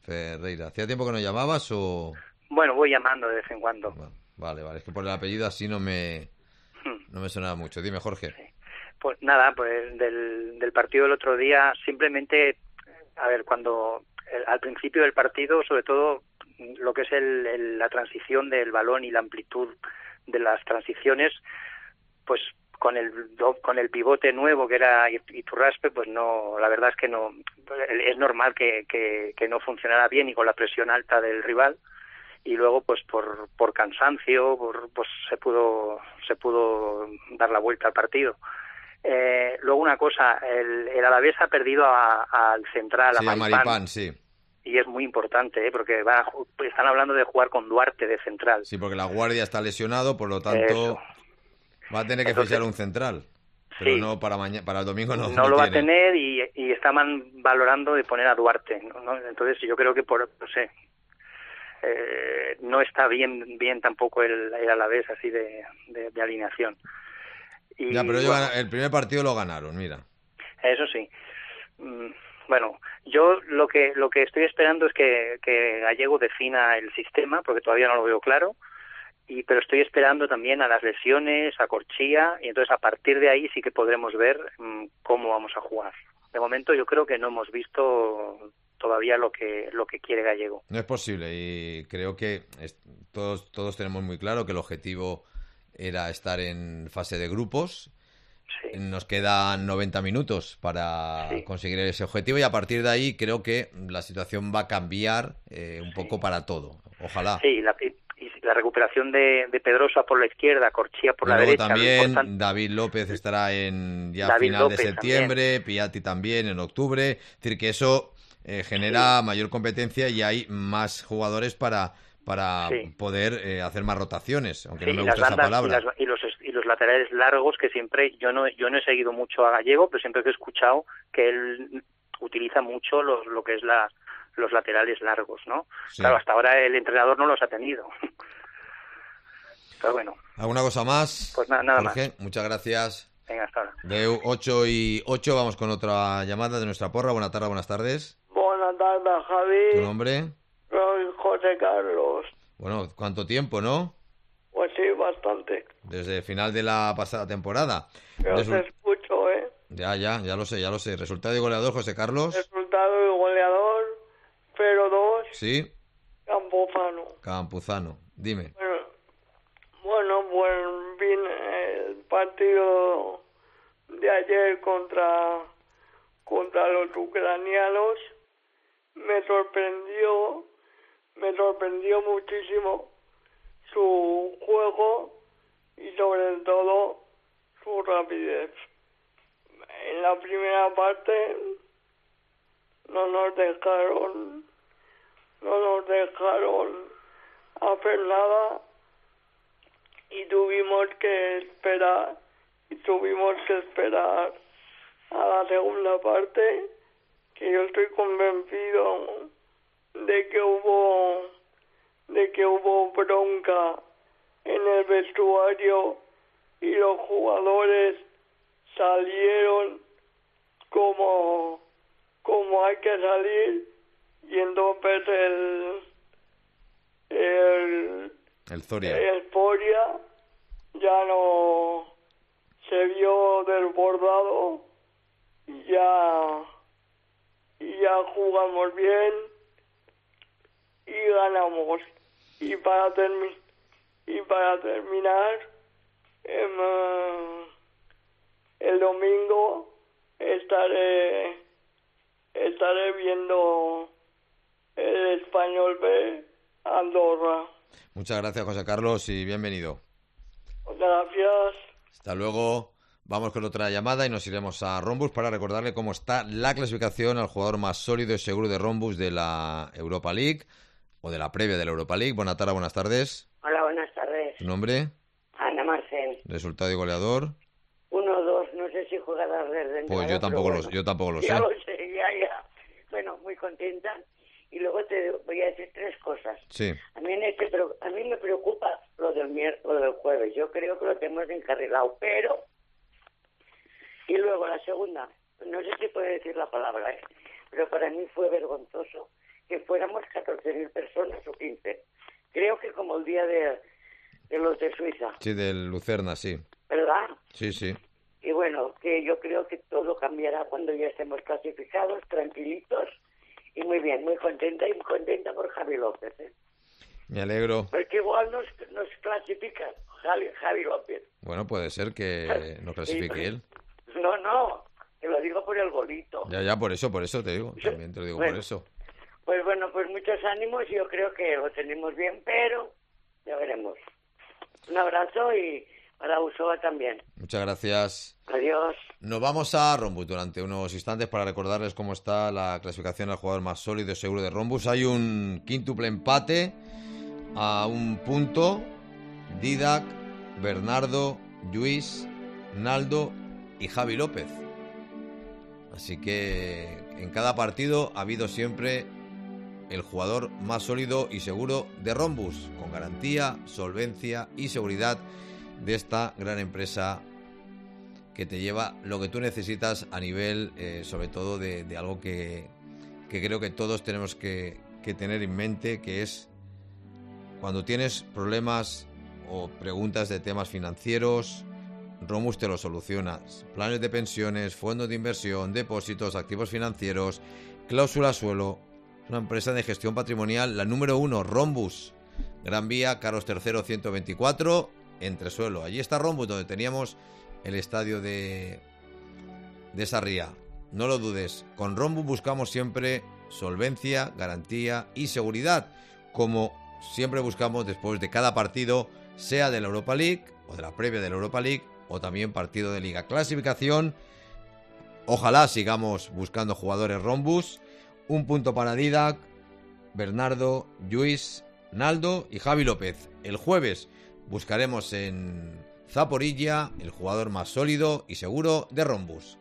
Ferreira. ¿Hacía tiempo que no llamabas o...? Bueno, voy llamando de vez en cuando. Vale, vale, es que por el apellido así no me no me sonaba mucho. Dime, Jorge. Sí. Pues nada, pues del, del partido del otro día, simplemente, a ver, cuando el, al principio del partido, sobre todo lo que es el, el, la transición del balón y la amplitud de las transiciones, pues con el con el pivote nuevo que era Iturraspe, pues no, la verdad es que no, es normal que, que, que no funcionara bien y con la presión alta del rival. Y luego pues por por cansancio por, pues se pudo se pudo dar la vuelta al partido. Eh, luego una cosa, el, el Alavés ha perdido al central, sí, a Maripán, a Maripán, sí. Y es muy importante, ¿eh? Porque va a, están hablando de jugar con Duarte de central. Sí, porque la guardia está lesionado, por lo tanto Eso. va a tener que Entonces, fichar un central. Pero sí, no para mañana, para el domingo no. No, no lo va tiene. a tener y, y estaban valorando de poner a Duarte, ¿no? ¿no? Entonces yo creo que por, no sé, eh, no está bien bien tampoco el, el Alavés así de, de, de alineación. Y, ya, pero bueno, el primer partido lo ganaron, mira. Eso sí. Bueno, yo lo que lo que estoy esperando es que, que Gallego defina el sistema, porque todavía no lo veo claro. Y pero estoy esperando también a las lesiones, a Corchia, y entonces a partir de ahí sí que podremos ver mmm, cómo vamos a jugar. De momento yo creo que no hemos visto todavía lo que lo que quiere Gallego. No es posible y creo que es, todos todos tenemos muy claro que el objetivo era estar en fase de grupos. Sí. Nos quedan noventa minutos para sí. conseguir ese objetivo y a partir de ahí creo que la situación va a cambiar eh, un sí. poco para todo. Ojalá. Sí, la, y la recuperación de, de Pedrosa por la izquierda, Corchia por y la luego derecha. También David López estará en ya David final López de septiembre, también. Piatti también en octubre. Es decir, que eso eh, genera sí. mayor competencia y hay más jugadores para... para sí. poder eh, hacer más rotaciones, aunque sí, no me gusta esa palabra. Y, las, y, los, y los laterales largos, que siempre, yo no yo no he seguido mucho a Gallego, pero siempre que he escuchado que él utiliza mucho los, lo que es la, los laterales largos, ¿no? Sí. Claro, hasta ahora el entrenador no los ha tenido. Pero bueno. ¿Alguna cosa más? Pues nada, nada Jorge, más. Muchas gracias. Venga, hasta ahora. De ocho y ocho, vamos con otra llamada de nuestra porra. Buenas tardes, buenas tardes. Buenas tardes, Javi. ¿Tu nombre? Soy José Carlos. Bueno, ¿cuánto tiempo, no? Pues sí, bastante. Desde el final de la pasada temporada. Yo Resul... te escucho, ¿eh? Ya, ya, ya lo sé, ya lo sé. Resultado y goleador, José Carlos. Resultado y goleador, cero dos. Sí. Campuzano. Campuzano, dime. Bueno, bueno, pues vine el partido de ayer contra, contra los ucranianos. Me sorprendió, me sorprendió muchísimo su juego y sobre todo su rapidez. En la primera parte no nos dejaron, no nos dejaron hacer nada y tuvimos que esperar, y tuvimos que esperar a la segunda parte, que yo estoy convencido de que hubo de que hubo bronca en el vestuario y los jugadores salieron como como hay que salir y entonces el el el Zoria el Zoria ya no se vio desbordado y ya y ya jugamos bien y ganamos. Y para termi y para terminar eh, el domingo estaré estaré viendo el Español B Andorra. Muchas gracias, José Carlos, y bienvenido. Gracias. Hasta luego. Vamos con otra llamada y nos iremos a Rombus para recordarle cómo está la clasificación al jugador más sólido y seguro de Rombus de la Europa League o de la previa de la Europa League. Buenas tardes, buenas tardes. Hola, buenas tardes. ¿Tu nombre? Ana Marcel. ¿Resultado y goleador? uno dos, no sé si juega desde el Pues yo tampoco, bueno, lo, yo tampoco lo sé. Ya lo sé, ya, ya. Bueno, muy contenta. Y luego te voy a decir tres cosas. Sí. A mí, en este, a mí me preocupa lo del miércoles, del jueves. Yo creo que lo tenemos encarrilado, pero... Y luego la segunda, no sé si puede decir la palabra, ¿eh? Pero para mí fue vergonzoso que fuéramos doce mil personas o quince. Creo que como el día de, de los de Suiza, Sí, del Lucerna, sí. ¿verdad? Sí, sí. Y bueno, que yo creo que todo cambiará cuando ya estemos clasificados, tranquilitos, y muy bien, muy contenta y muy contenta por Javi López, ¿eh? Me alegro. Porque igual nos, nos clasifican Javi, Javi López. Bueno, puede ser que nos clasifique Sí. él. No, no, te lo digo por el golito. Ya, ya, por eso, por eso te digo. También te lo digo Bueno. por eso. Pues bueno, pues muchos ánimos, yo creo que lo tenemos bien, pero ya veremos. Un abrazo y para Usoa también. Muchas gracias. Adiós. Nos vamos a Rombus durante unos instantes para recordarles cómo está la clasificación al jugador más sólido y seguro de Rombus. Hay un quíntuple empate a un punto. Didac, Bernardo, Lluís, Naldo y Javi López. Así que en cada partido ha habido siempre el jugador más sólido y seguro de Rombus, con garantía, solvencia y seguridad de esta gran empresa que te lleva lo que tú necesitas a nivel, eh, sobre todo, de, de algo que, que creo que todos tenemos que, que tener en mente, que es cuando tienes problemas o preguntas de temas financieros, Rombus te lo soluciona. Planes de pensiones, fondos de inversión, depósitos, activos financieros, cláusula suelo. Es una empresa de gestión patrimonial, la número uno, Rombus. Gran Vía, Carlos tercero, ciento veinticuatro, Entresuelo. Allí está Rombus, donde teníamos el estadio de, de Sarriá. No lo dudes, con Rombus buscamos siempre solvencia, garantía y seguridad, como siempre buscamos después de cada partido, sea de la Europa League o de la previa de la Europa League o también partido de Liga. Clasificación, ojalá sigamos buscando jugadores Rombus. Un punto para Didac, Bernardo, Lluís, Naldo y Javi López. El jueves buscaremos en Zaporilla el jugador más sólido y seguro de Rombus.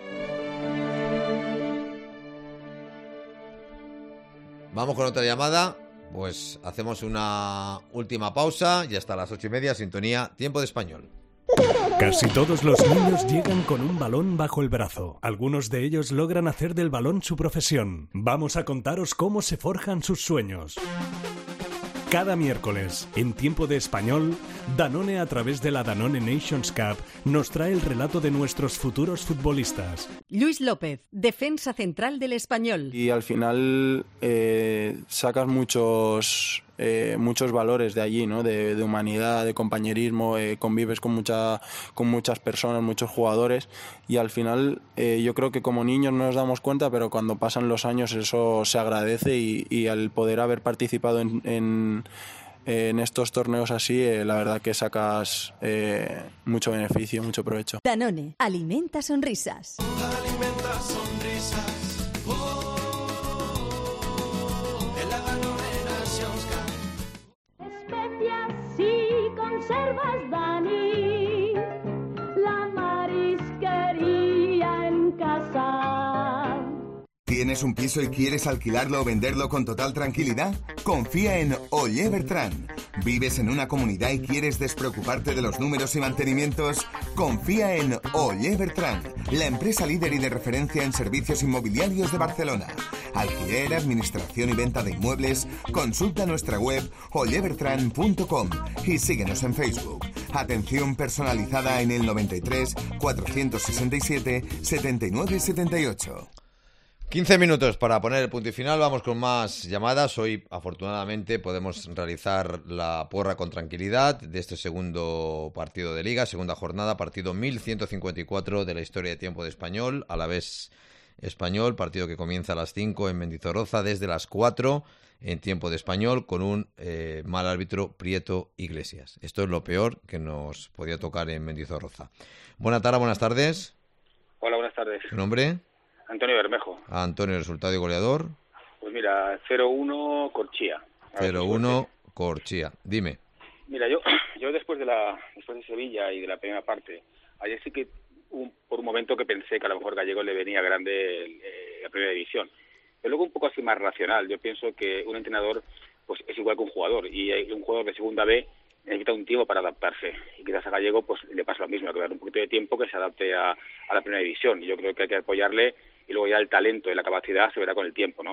Vamos con otra llamada. Pues hacemos una última pausa y hasta las ocho y media, sintonía Tiempo de Español. Casi todos los niños llegan con un balón bajo el brazo. Algunos de ellos logran hacer del balón su profesión. Vamos a contaros cómo se forjan sus sueños. Cada miércoles, en Tiempo de Español, Danone, a través de la Danone Nations Cup, nos trae el relato de nuestros futuros futbolistas. Lluís López, defensa central del Español. Y al final eh, sacas muchos eh, muchos valores de allí, ¿no? De, de humanidad, de compañerismo, eh, convives con mucha, con muchas personas, muchos jugadores, y al final eh, yo creo que como niños no nos damos cuenta, pero cuando pasan los años eso se agradece, y, y al poder haber participado en, en, en estos torneos así, eh, la verdad que sacas eh, mucho beneficio, mucho provecho. Danone, alimenta sonrisas. Alimenta sonrisas. Oh, en la Danone Nations Cup. Especias y conservas Dani, la marisquería en casa. ¿Tienes un piso y quieres alquilarlo o venderlo con total tranquilidad? Confía en Oller Bertran. ¿Vives en una comunidad y quieres despreocuparte de los números y mantenimientos? Confía en Oller Bertran, la empresa líder y de referencia en servicios inmobiliarios de Barcelona. Alquiler, administración y venta de inmuebles. Consulta nuestra web oller bertran punto com y síguenos en Facebook. Atención personalizada en el noventa y tres, cuatrocientos sesenta y siete, setenta y nueve setenta y ocho. quince minutos para poner el punto y final. Vamos con más llamadas. Hoy, afortunadamente, podemos realizar la porra con tranquilidad de este segundo partido de Liga, segunda jornada, partido mil ciento cincuenta y cuatro de la historia de Tiempo de Español, a la vez Español, partido que comienza a las cinco en Mendizorroza, desde las cuatro en Tiempo de Español, con un eh, mal árbitro, Prieto Iglesias. Esto es lo peor que nos podía tocar en Mendizorroza. Buenas tardes, buenas tardes. Hola, buenas tardes. ¿Tu nombre? Antonio Bermejo. A Antonio, resultado y goleador. Pues mira, cero uno Corchía. cero uno Corchía. Dime. Mira, yo yo después de la después de Sevilla y de la primera parte, ayer sí que un, por un momento que pensé que a lo mejor Gallego le venía grande el, eh, la primera división. Pero luego un poco así más racional. Yo pienso que un entrenador pues es igual que un jugador, y un jugador de segunda B necesita un tiempo para adaptarse, y quizás a Gallego pues le pasa lo mismo, hay que darle un poquito de tiempo que se adapte a, a la primera división. Yo creo que hay que apoyarle, y luego ya el talento y la capacidad se verá con el tiempo, ¿no?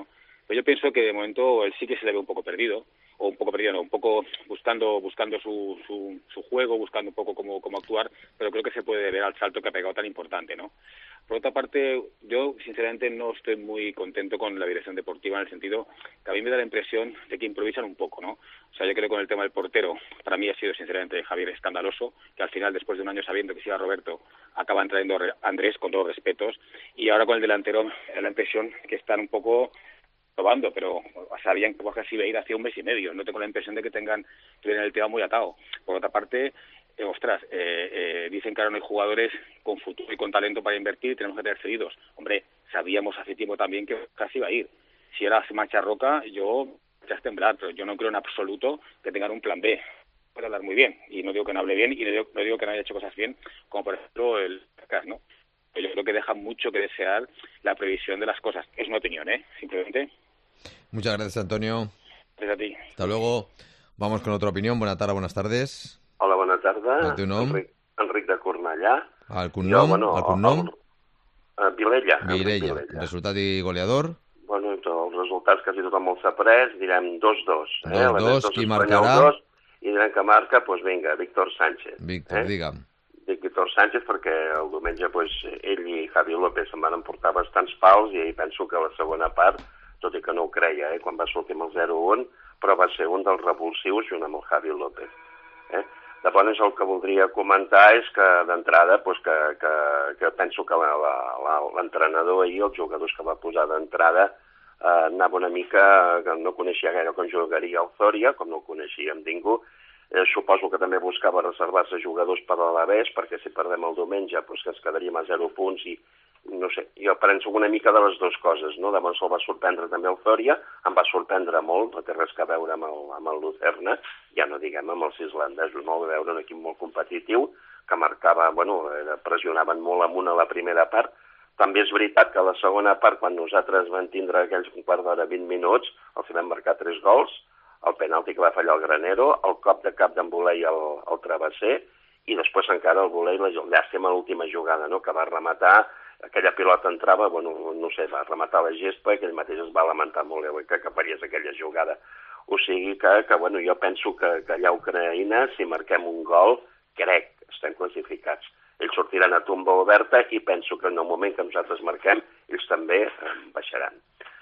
Pero yo pienso que de momento él sí que se le ve un poco perdido, o un poco perdido, no, un poco buscando buscando su, su, su juego, buscando un poco cómo, cómo actuar, pero creo que se puede ver al salto que ha pegado tan importante, ¿no? Por otra parte, yo sinceramente no estoy muy contento con la dirección deportiva en el sentido que a mí me da la impresión de que improvisan un poco, ¿no? O sea, yo creo que con el tema del portero, para mí ha sido sinceramente Javier escandaloso, que al final, después de un año sabiendo que se iba Roberto, acaban trayendo a Andrés, con todos los respetos, y ahora con el delantero me da la impresión que están un poco probando, pero sabían que Borja se iba a ir hace un mes y medio. No tengo la impresión de que tengan tuvieran el tema muy atado. Por otra parte, eh, ostras, eh, eh, dicen que ahora no hay jugadores con futuro y con talento para invertir, tenemos que tener cedidos. Hombre, sabíamos hace tiempo también que casi iba a ir. Si ahora se marcha Roca, yo ya es temblar, pero yo no creo en absoluto que tengan un plan B. Puede hablar muy bien, y no digo que no hable bien, y no digo, no digo que no haya hecho cosas bien, como por ejemplo el Cas, ¿no? Pero yo creo que deja mucho que desear la previsión de las cosas. Es una opinión, ¿eh? Simplemente. Muchas gracias, Antonio. Gracias a ti. Hasta luego. Vamos con otra opinión. Buenas tardes, buenas tardes. Hola, bona tarda. El teu nom? Enric, Enric de Cornellà. El cognom? Jo, bueno, el cognom? El, el, Vilella. Vilella. Vilella. Resultat i goleador? Bueno, els resultats quasi tothom els ha pres, direm dos dos. Eh? dos dos, qui marcarà? dos, I direm que marca, doncs vinga, Víctor Sánchez. Víctor, eh? digue'm. Dic Víctor Sánchez perquè el diumenge pues, ell i Javi López se'n van emportar bastants pals i penso que la segona part, tot i que no ho creia, eh, quan va sortir amb el zero un, però va ser un dels revulsius junt amb el Javi López. Eh? Llavors el que voldria comentar és que d'entrada pues, que, que, que penso que l'entrenador ahir, els jugadors que va posar d'entrada, eh, anava una mica, que no coneixia gaire com jugaria el Zòria, com no el coneixia amb ningú. Eh, suposo que també buscava reservar-se jugadors per a l'Alavés, perquè si perdem el diumenge pues, que ens quedaríem a zero punts i no sé, jo penso una mica de les dues coses, no? Llavors el va sorprendre també el Zòria, em va sorprendre molt, no té res a veure amb el, amb el Lucerna, ja no diguem amb els islandesos, no? Va veure un equip molt competitiu, que marcava, bueno, pressionaven molt amunt a la primera part. També és veritat que a la segona part, quan nosaltres vam tindre aquells un quart d'hora, vint minuts, els vam marcar tres gols, el penalti que va fallar el Granero, el cop de cap d'en Volei al, al travesser, i després encara el Volei, la llàstima a l'última jugada, no? Que va rematar, aquella pilota entrava, bueno, no sé, va rematar la gespa i aquell mateix es va lamentar molt greu que, que paries aquella jugada. O sigui que, que bueno, jo penso que, que allà a Ucraïna, si marquem un gol, crec que estem classificats. Ells sortiran a tomba oberta i penso que en el moment que nosaltres marquem, ells també eh, baixaran.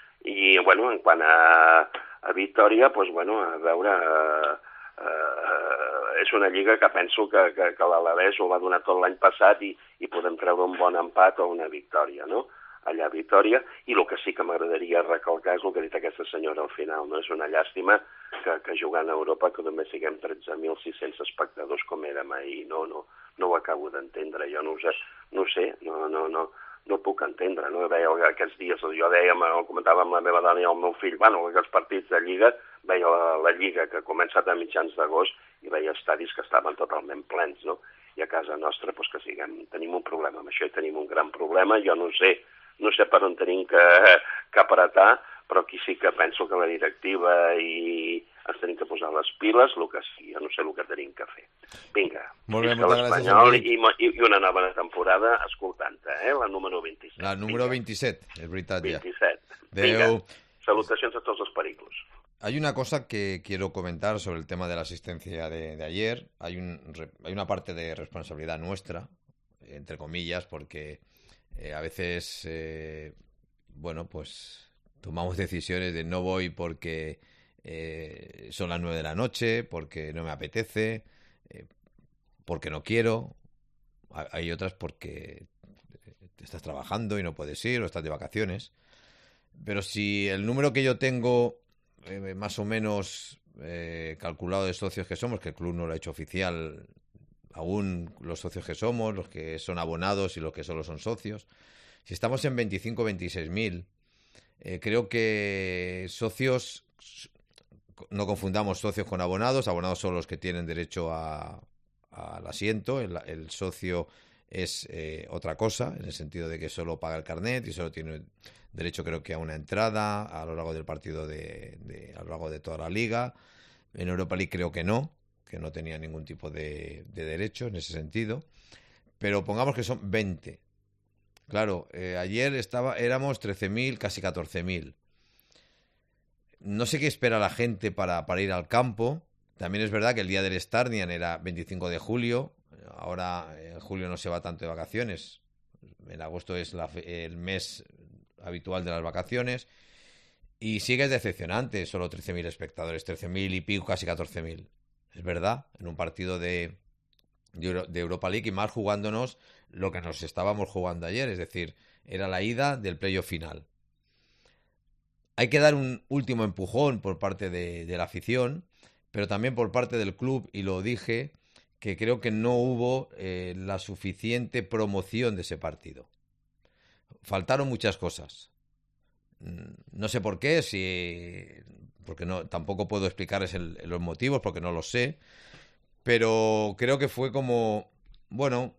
I, bueno, en quant a, a Vitòria, doncs, bueno, a veure... Eh, Uh, és una lliga que penso que, que, que l'Alavés ho va donar tot l'any passat i, i podem treure un bon empat o una victòria, no? Allà a Vitòria, i el que sí que m'agradaria recalcar és el que ha dit aquesta senyora al final, no? És una llàstima que, que jugant a Europa que només siguem tretze mil sis-cents espectadors com érem ahir, no, no, no ho acabo d'entendre, jo no ho sé, no ho sé, no, no, no, no puc entendre, no? Veia aquests dies, jo deia, ho comentava amb la meva dona i el meu fill, bueno, aquests partits de Lliga, veia la, la Lliga que ha començat a mitjans d'agost i veia estadis que estaven totalment plens, no? I a casa nostra, doncs que siguem, tenim un problema amb això i tenim un gran problema, jo no sé, no sé per on tenim que, que apretar, però aquí sí que penso que la directiva i ens tenim que posar les piles, el que sí, jo no sé el que tenim que fer. Vinga, molt bé, visca l'Espanyol i, i una nova temporada escoltant-te, eh? La número vint-i-set. La número vint-i-set, és veritat ja. vint-i-set. Vinga, salutacions a tots els periclos. Hay una cosa que quiero comentar sobre el tema de la asistencia de, de ayer. Hay, un, hay una parte de responsabilidad nuestra, entre comillas, porque eh, a veces, eh, bueno, pues tomamos decisiones de no voy porque eh, son las nueve de la noche, porque no me apetece, eh, porque no quiero. Hay otras porque te estás trabajando y no puedes ir o estás de vacaciones. Pero si el número que yo tengo... Eh, más o menos eh, calculado de socios que somos, que el club no lo ha hecho oficial aún, los socios que somos, los que son abonados y los que solo son socios. Si estamos en veinticinco o veintiséis mil, eh, creo que socios, no confundamos socios con abonados, abonados son los que tienen derecho a, al asiento, el, el socio es eh, otra cosa, en el sentido de que solo paga el carnet y solo tiene derecho, creo que, a una entrada a lo largo del partido, de, de a lo largo de toda la liga. En Europa League creo que no, que no tenía ningún tipo de, de derecho en ese sentido. Pero pongamos que son veinte. Claro, eh, ayer estaba éramos trece mil, casi catorce mil. no sé qué espera la gente para, para ir al campo. También es verdad que el día del Starnian era veinticinco de julio. Ahora en julio no se va tanto de vacaciones. En agosto es la, el mes habitual de las vacaciones. Y sí que es decepcionante, solo trece mil espectadores, trece mil y pico, casi catorce mil. Es verdad, en un partido de, de, Euro, de Europa League y más jugándonos lo que nos estábamos jugando ayer, es decir, era la ida del playoff final. Hay que dar un último empujón por parte de, de la afición, pero también por parte del club, y lo dije, que creo que no hubo eh, la suficiente promoción de ese partido. Faltaron muchas cosas. No sé por qué, si porque no tampoco puedo explicarles el, los motivos porque no los sé, pero creo que fue como, bueno,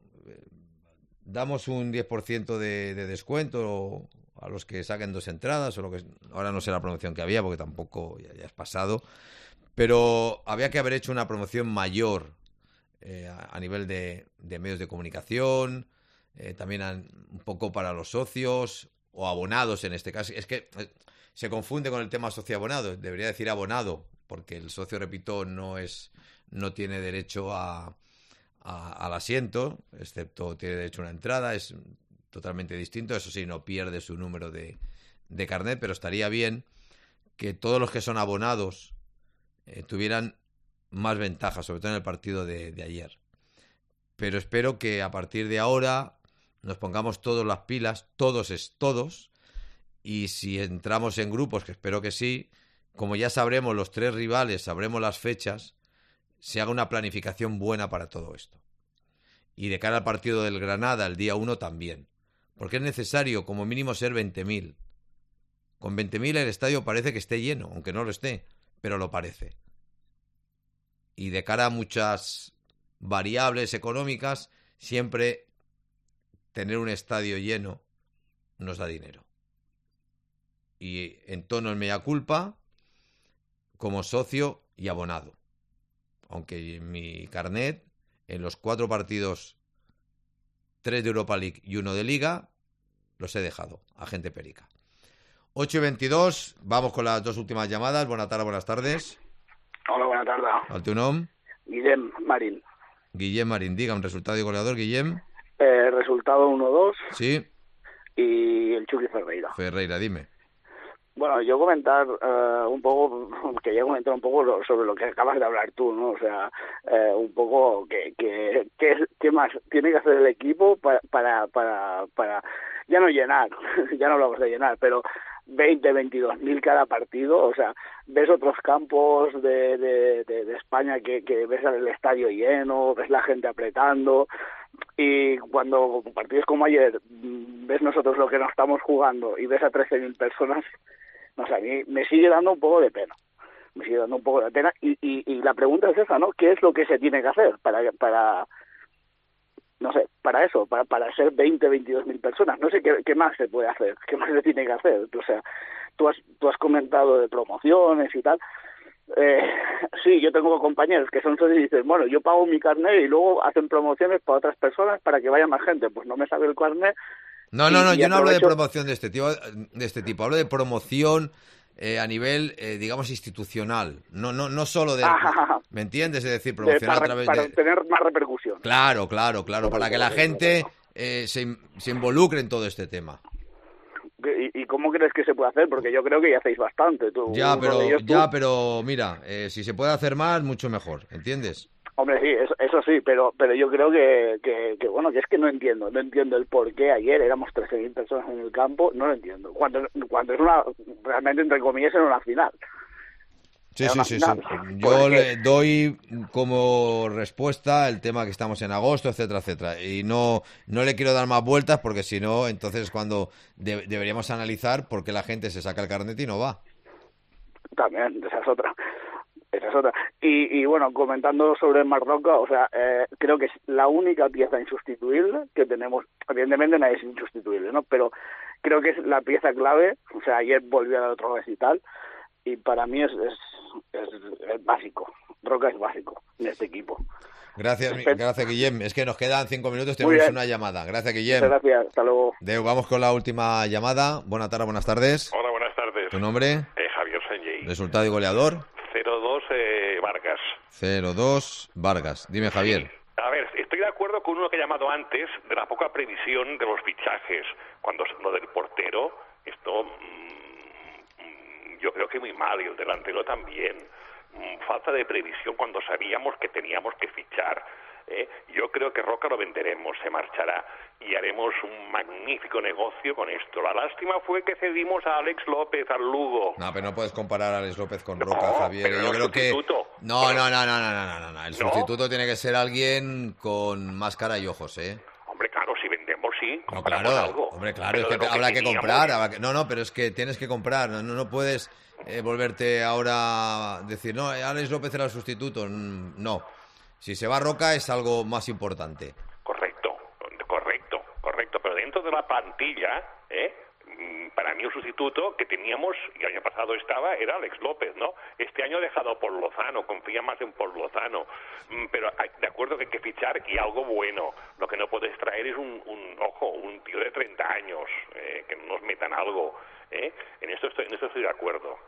damos un diez por ciento de, de descuento a los que saquen dos entradas o lo que ahora no sé la promoción que había porque tampoco ya, ya es pasado, pero había que haber hecho una promoción mayor eh, a, a nivel de, de medios de comunicación, eh, también a, un poco para los socios o abonados en este caso. Es que se confunde con el tema socio-abonado. Debería decir abonado, porque el socio, repito, no es no tiene derecho a, a, al asiento, excepto tiene derecho a una entrada. Es totalmente distinto. Eso sí, no pierde su número de, de carnet, pero estaría bien que todos los que son abonados eh, tuvieran más ventajas, sobre todo en el partido de, de ayer. Pero espero que a partir de ahora nos pongamos todos las pilas, todos es todos, y si entramos en grupos, que espero que sí, como ya sabremos los tres rivales, sabremos las fechas, se haga una planificación buena para todo esto. Y de cara al partido del Granada, el día uno también, porque es necesario como mínimo ser veinte mil. Con veinte mil el estadio parece que esté lleno, aunque no lo esté, pero lo parece. Y de cara a muchas variables económicas, siempre tener un estadio lleno nos da dinero. Y en tono en mea culpa, como socio y abonado. Aunque mi carnet, en los cuatro partidos, tres de Europa League y uno de Liga, los he dejado a gente perica. ocho y veintidós, vamos con las dos últimas llamadas. Buenas tardes, buenas tardes. Hola, buenas tardes. ¿Al tu nom? Guillem Marín. Guillem Marín, diga un resultado y goleador, Guillem. Eh, resultado uno dos. Sí. Y el Chucky Ferreira. Ferreira, dime. Bueno, yo comentar eh, un poco, quería comentar un poco lo, sobre lo que acabas de hablar tú, ¿no? O sea, eh, un poco qué que, que, que más tiene que hacer el equipo para, para, para, para ya no llenar, ya no hablamos de llenar, pero veinte, veintidós mil cada partido. O sea, ves otros campos de, de, de, de España que, que ves el estadio lleno, ves la gente apretando, y cuando partidos como ayer ves nosotros lo que nos estamos jugando y ves a trece mil personas, no sé, a mí me sigue dando un poco de pena, me sigue dando un poco de pena y, y, y la pregunta es esa, ¿no? ¿Qué es lo que se tiene que hacer para, para no sé, para eso, para, para ser veinte, veintidós mil personas? No sé qué, qué más se puede hacer, qué más se tiene que hacer. O sea, tú has, tú has comentado de promociones y tal. Eh, sí, yo tengo compañeros que son socios y dicen, bueno, yo pago mi carnet y luego hacen promociones para otras personas para que vaya más gente. Pues no me sabe el carnet. No, no, no, y, yo y no hablo de aprovecho... promoción de este tipo, de este tipo, hablo de promoción eh, a nivel, eh, digamos, institucional, no, no, no solo de, Ajá. ¿me entiendes? Es decir, promocionar para, a través para de... tener más repercusión. Claro, claro, claro, para que la gente eh, se, se involucre en todo este tema. ¿Y, ¿Y cómo crees que se puede hacer? Porque yo creo que ya hacéis bastante. Tú, Ya, pero, ellos, tú... ya, pero mira, eh, si se puede hacer más, mucho mejor, ¿entiendes? Hombre, sí, eso, eso sí, pero pero yo creo que, que, que, bueno, que es que no entiendo, no entiendo el por qué ayer éramos trece mil personas en el campo, no lo entiendo. Cuando, cuando es una, realmente, entre comillas, era una final. Sí, Era sí, una sí, final. sí. Yo Porque... le doy como respuesta el tema que estamos en agosto, etcétera, etcétera. Y no, no le quiero dar más vueltas porque si no, entonces es cuando de, deberíamos analizar por qué la gente se saca el carnet y no va. También, esa es otra. Esa es otra. Y, y bueno, comentando sobre Marroca, o sea, eh, creo que es la única pieza insustituible que tenemos. Evidentemente nadie es insustituible, ¿no? Pero creo que es la pieza clave. O sea, ayer volvió a dar otro recital y para mí es, es, es, es básico. Roca es básico en este equipo. Gracias, Respect... gracias, Guillem. Es que nos quedan cinco minutos, tenemos una llamada. Gracias, Guillem. Muchas gracias, hasta luego. Deu, vamos con la última llamada. Buenas tardes, buenas tardes. Hola, buenas tardes. ¿Tu nombre? Eh, Javier Sanjay. Resultado y goleador. cero dos eh, Vargas. cero dos Vargas. Dime, Javier. A ver, estoy de acuerdo con uno que he llamado antes de la poca previsión de los fichajes. Cuando lo del portero, esto mmm, yo creo que muy mal, y el delantero también. Mmm, falta de previsión cuando sabíamos que teníamos que fichar. ¿eh? Yo creo que Roca lo venderemos, se marchará y haremos un magnífico negocio con esto. La lástima fue que cedimos a Alex López, al Lugo. No, pero no puedes comparar a Alex López con Roca, no, Javier. Yo creo que no, no, no, no, no, no, no, no. El ¿No? sustituto tiene que ser alguien con más cara y ojos, ¿eh? Hombre, claro, si vendemos sí. No, claro, algo. Hombre, claro, pero es que, que habrá que comprar. Habrá que... No, no, pero es que tienes que comprar. No, no puedes eh, volverte ahora a decir, no, Alex López era el sustituto. No. Si se va Roca es algo más importante. Correcto, correcto, correcto. Pero dentro de la plantilla, ¿eh? para mí un sustituto que teníamos, y el año pasado estaba, era Alex López, ¿no? Este año ha dejado por Lozano, confía más en por Lozano. Pero de acuerdo que hay que fichar y algo bueno. Lo que no puedes traer es un, un ojo, un tío de treinta años, eh, que nos metan algo. ¿eh? En esto estoy, en esto estoy de acuerdo.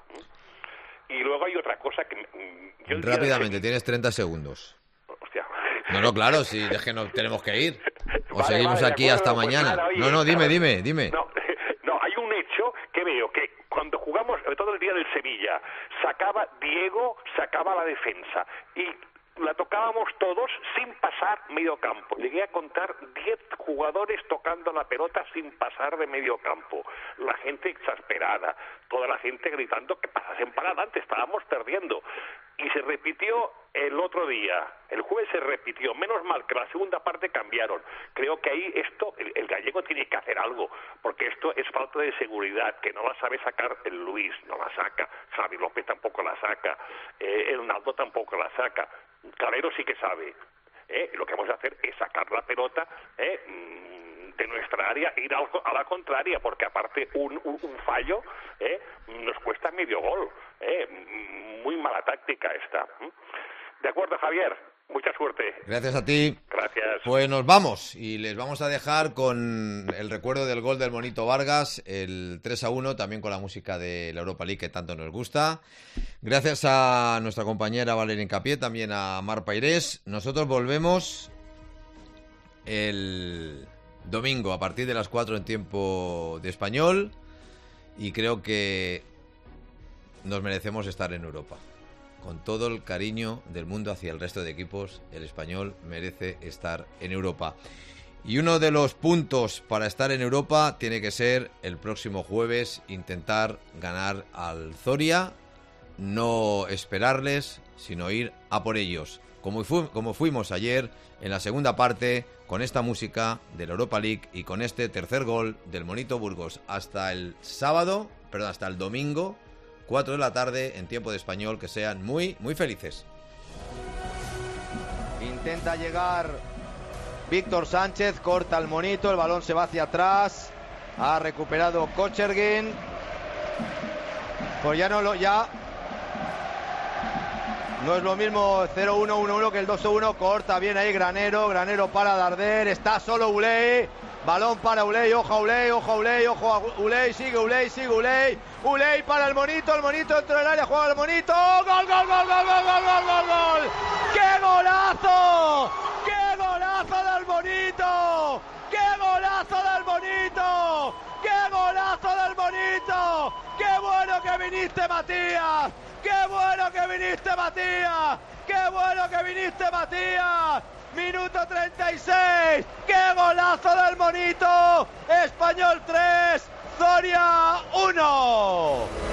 Y luego hay otra cosa que... Yo Rápidamente, de... tienes treinta segundos. Hostia. No, no, claro, si es que no tenemos que ir. O vale, seguimos vale, aquí acuerdo, hasta pues mañana. Nada, oye, no, no, dime, dime, dime. No, no, hay un hecho que veo que cuando jugamos, sobre todo el día del Sevilla, sacaba Diego, sacaba la defensa y la tocábamos todos sin pasar medio campo. Llegué a contar diez jugadores tocando la pelota sin pasar de medio campo. La gente exasperada, toda la gente gritando que pasasen para adelante, estábamos perdiendo. Y se repitió el otro día, el jueves se repitió, menos mal que la segunda parte cambiaron. Creo que ahí esto, el, el gallego tiene que hacer algo, porque esto es falta de seguridad, que no la sabe sacar el Luis, no la saca, Xavi López tampoco la saca, eh, el Ronaldo tampoco la saca, Calero sí que sabe. ¿eh? Lo que vamos a hacer es sacar la pelota ¿eh? de nuestra área e ir a la contraria, porque aparte un, un, un fallo ¿eh? nos cuesta medio gol. ¿eh? Muy mala táctica esta. De acuerdo, Javier. Mucha suerte. Gracias a ti. Gracias. Pues nos vamos y les vamos a dejar con el recuerdo del gol del Monito Vargas, el tres a uno, también con la música de la Europa League que tanto nos gusta. Gracias a nuestra compañera Valeria Incapié, también a Mar Pairés. Nosotros volvemos el domingo a partir de las cuatro en tiempo de español y creo que nos merecemos estar en Europa. Con todo el cariño del mundo hacia el resto de equipos, el español merece estar en Europa. Y uno de los puntos para estar en Europa tiene que ser el próximo jueves intentar ganar al Zoria, no esperarles, sino ir a por ellos. Como, fu- como fuimos ayer en la segunda parte con esta música de la Europa League y con este tercer gol del Monito Burgos. Hasta el sábado, perdón, hasta el domingo, cuatro de la tarde en tiempo de español, que sean muy, muy felices. Intenta llegar Víctor Sánchez, corta el Monito, el balón se va hacia atrás, ha recuperado Kochergin, pues ya no lo, ya no es lo mismo cero uno uno uno que el dos uno, corta bien ahí Granero, Granero para Darder, está solo Uley, balón para Uley, ojo a Uley, ojo a Uley, ojo a Uley, sigue Uley, sigue Uley, Uley para el Monito, el Monito dentro del área, juega el Monito, gol, gol, gol, gol, gol, gol, gol, gol, gol, ¡qué golazo! ¡Qué golazo del Monito! ¡Qué golazo del Monito! ¡Qué golazo del Monito! ¡Qué bueno que viniste, Matías! ¡Qué bueno que viniste, Matías! ¡Qué bueno que viniste, Matías! Minuto treinta y seis. ¡Qué golazo del Monito! Español tres, Zoria uno.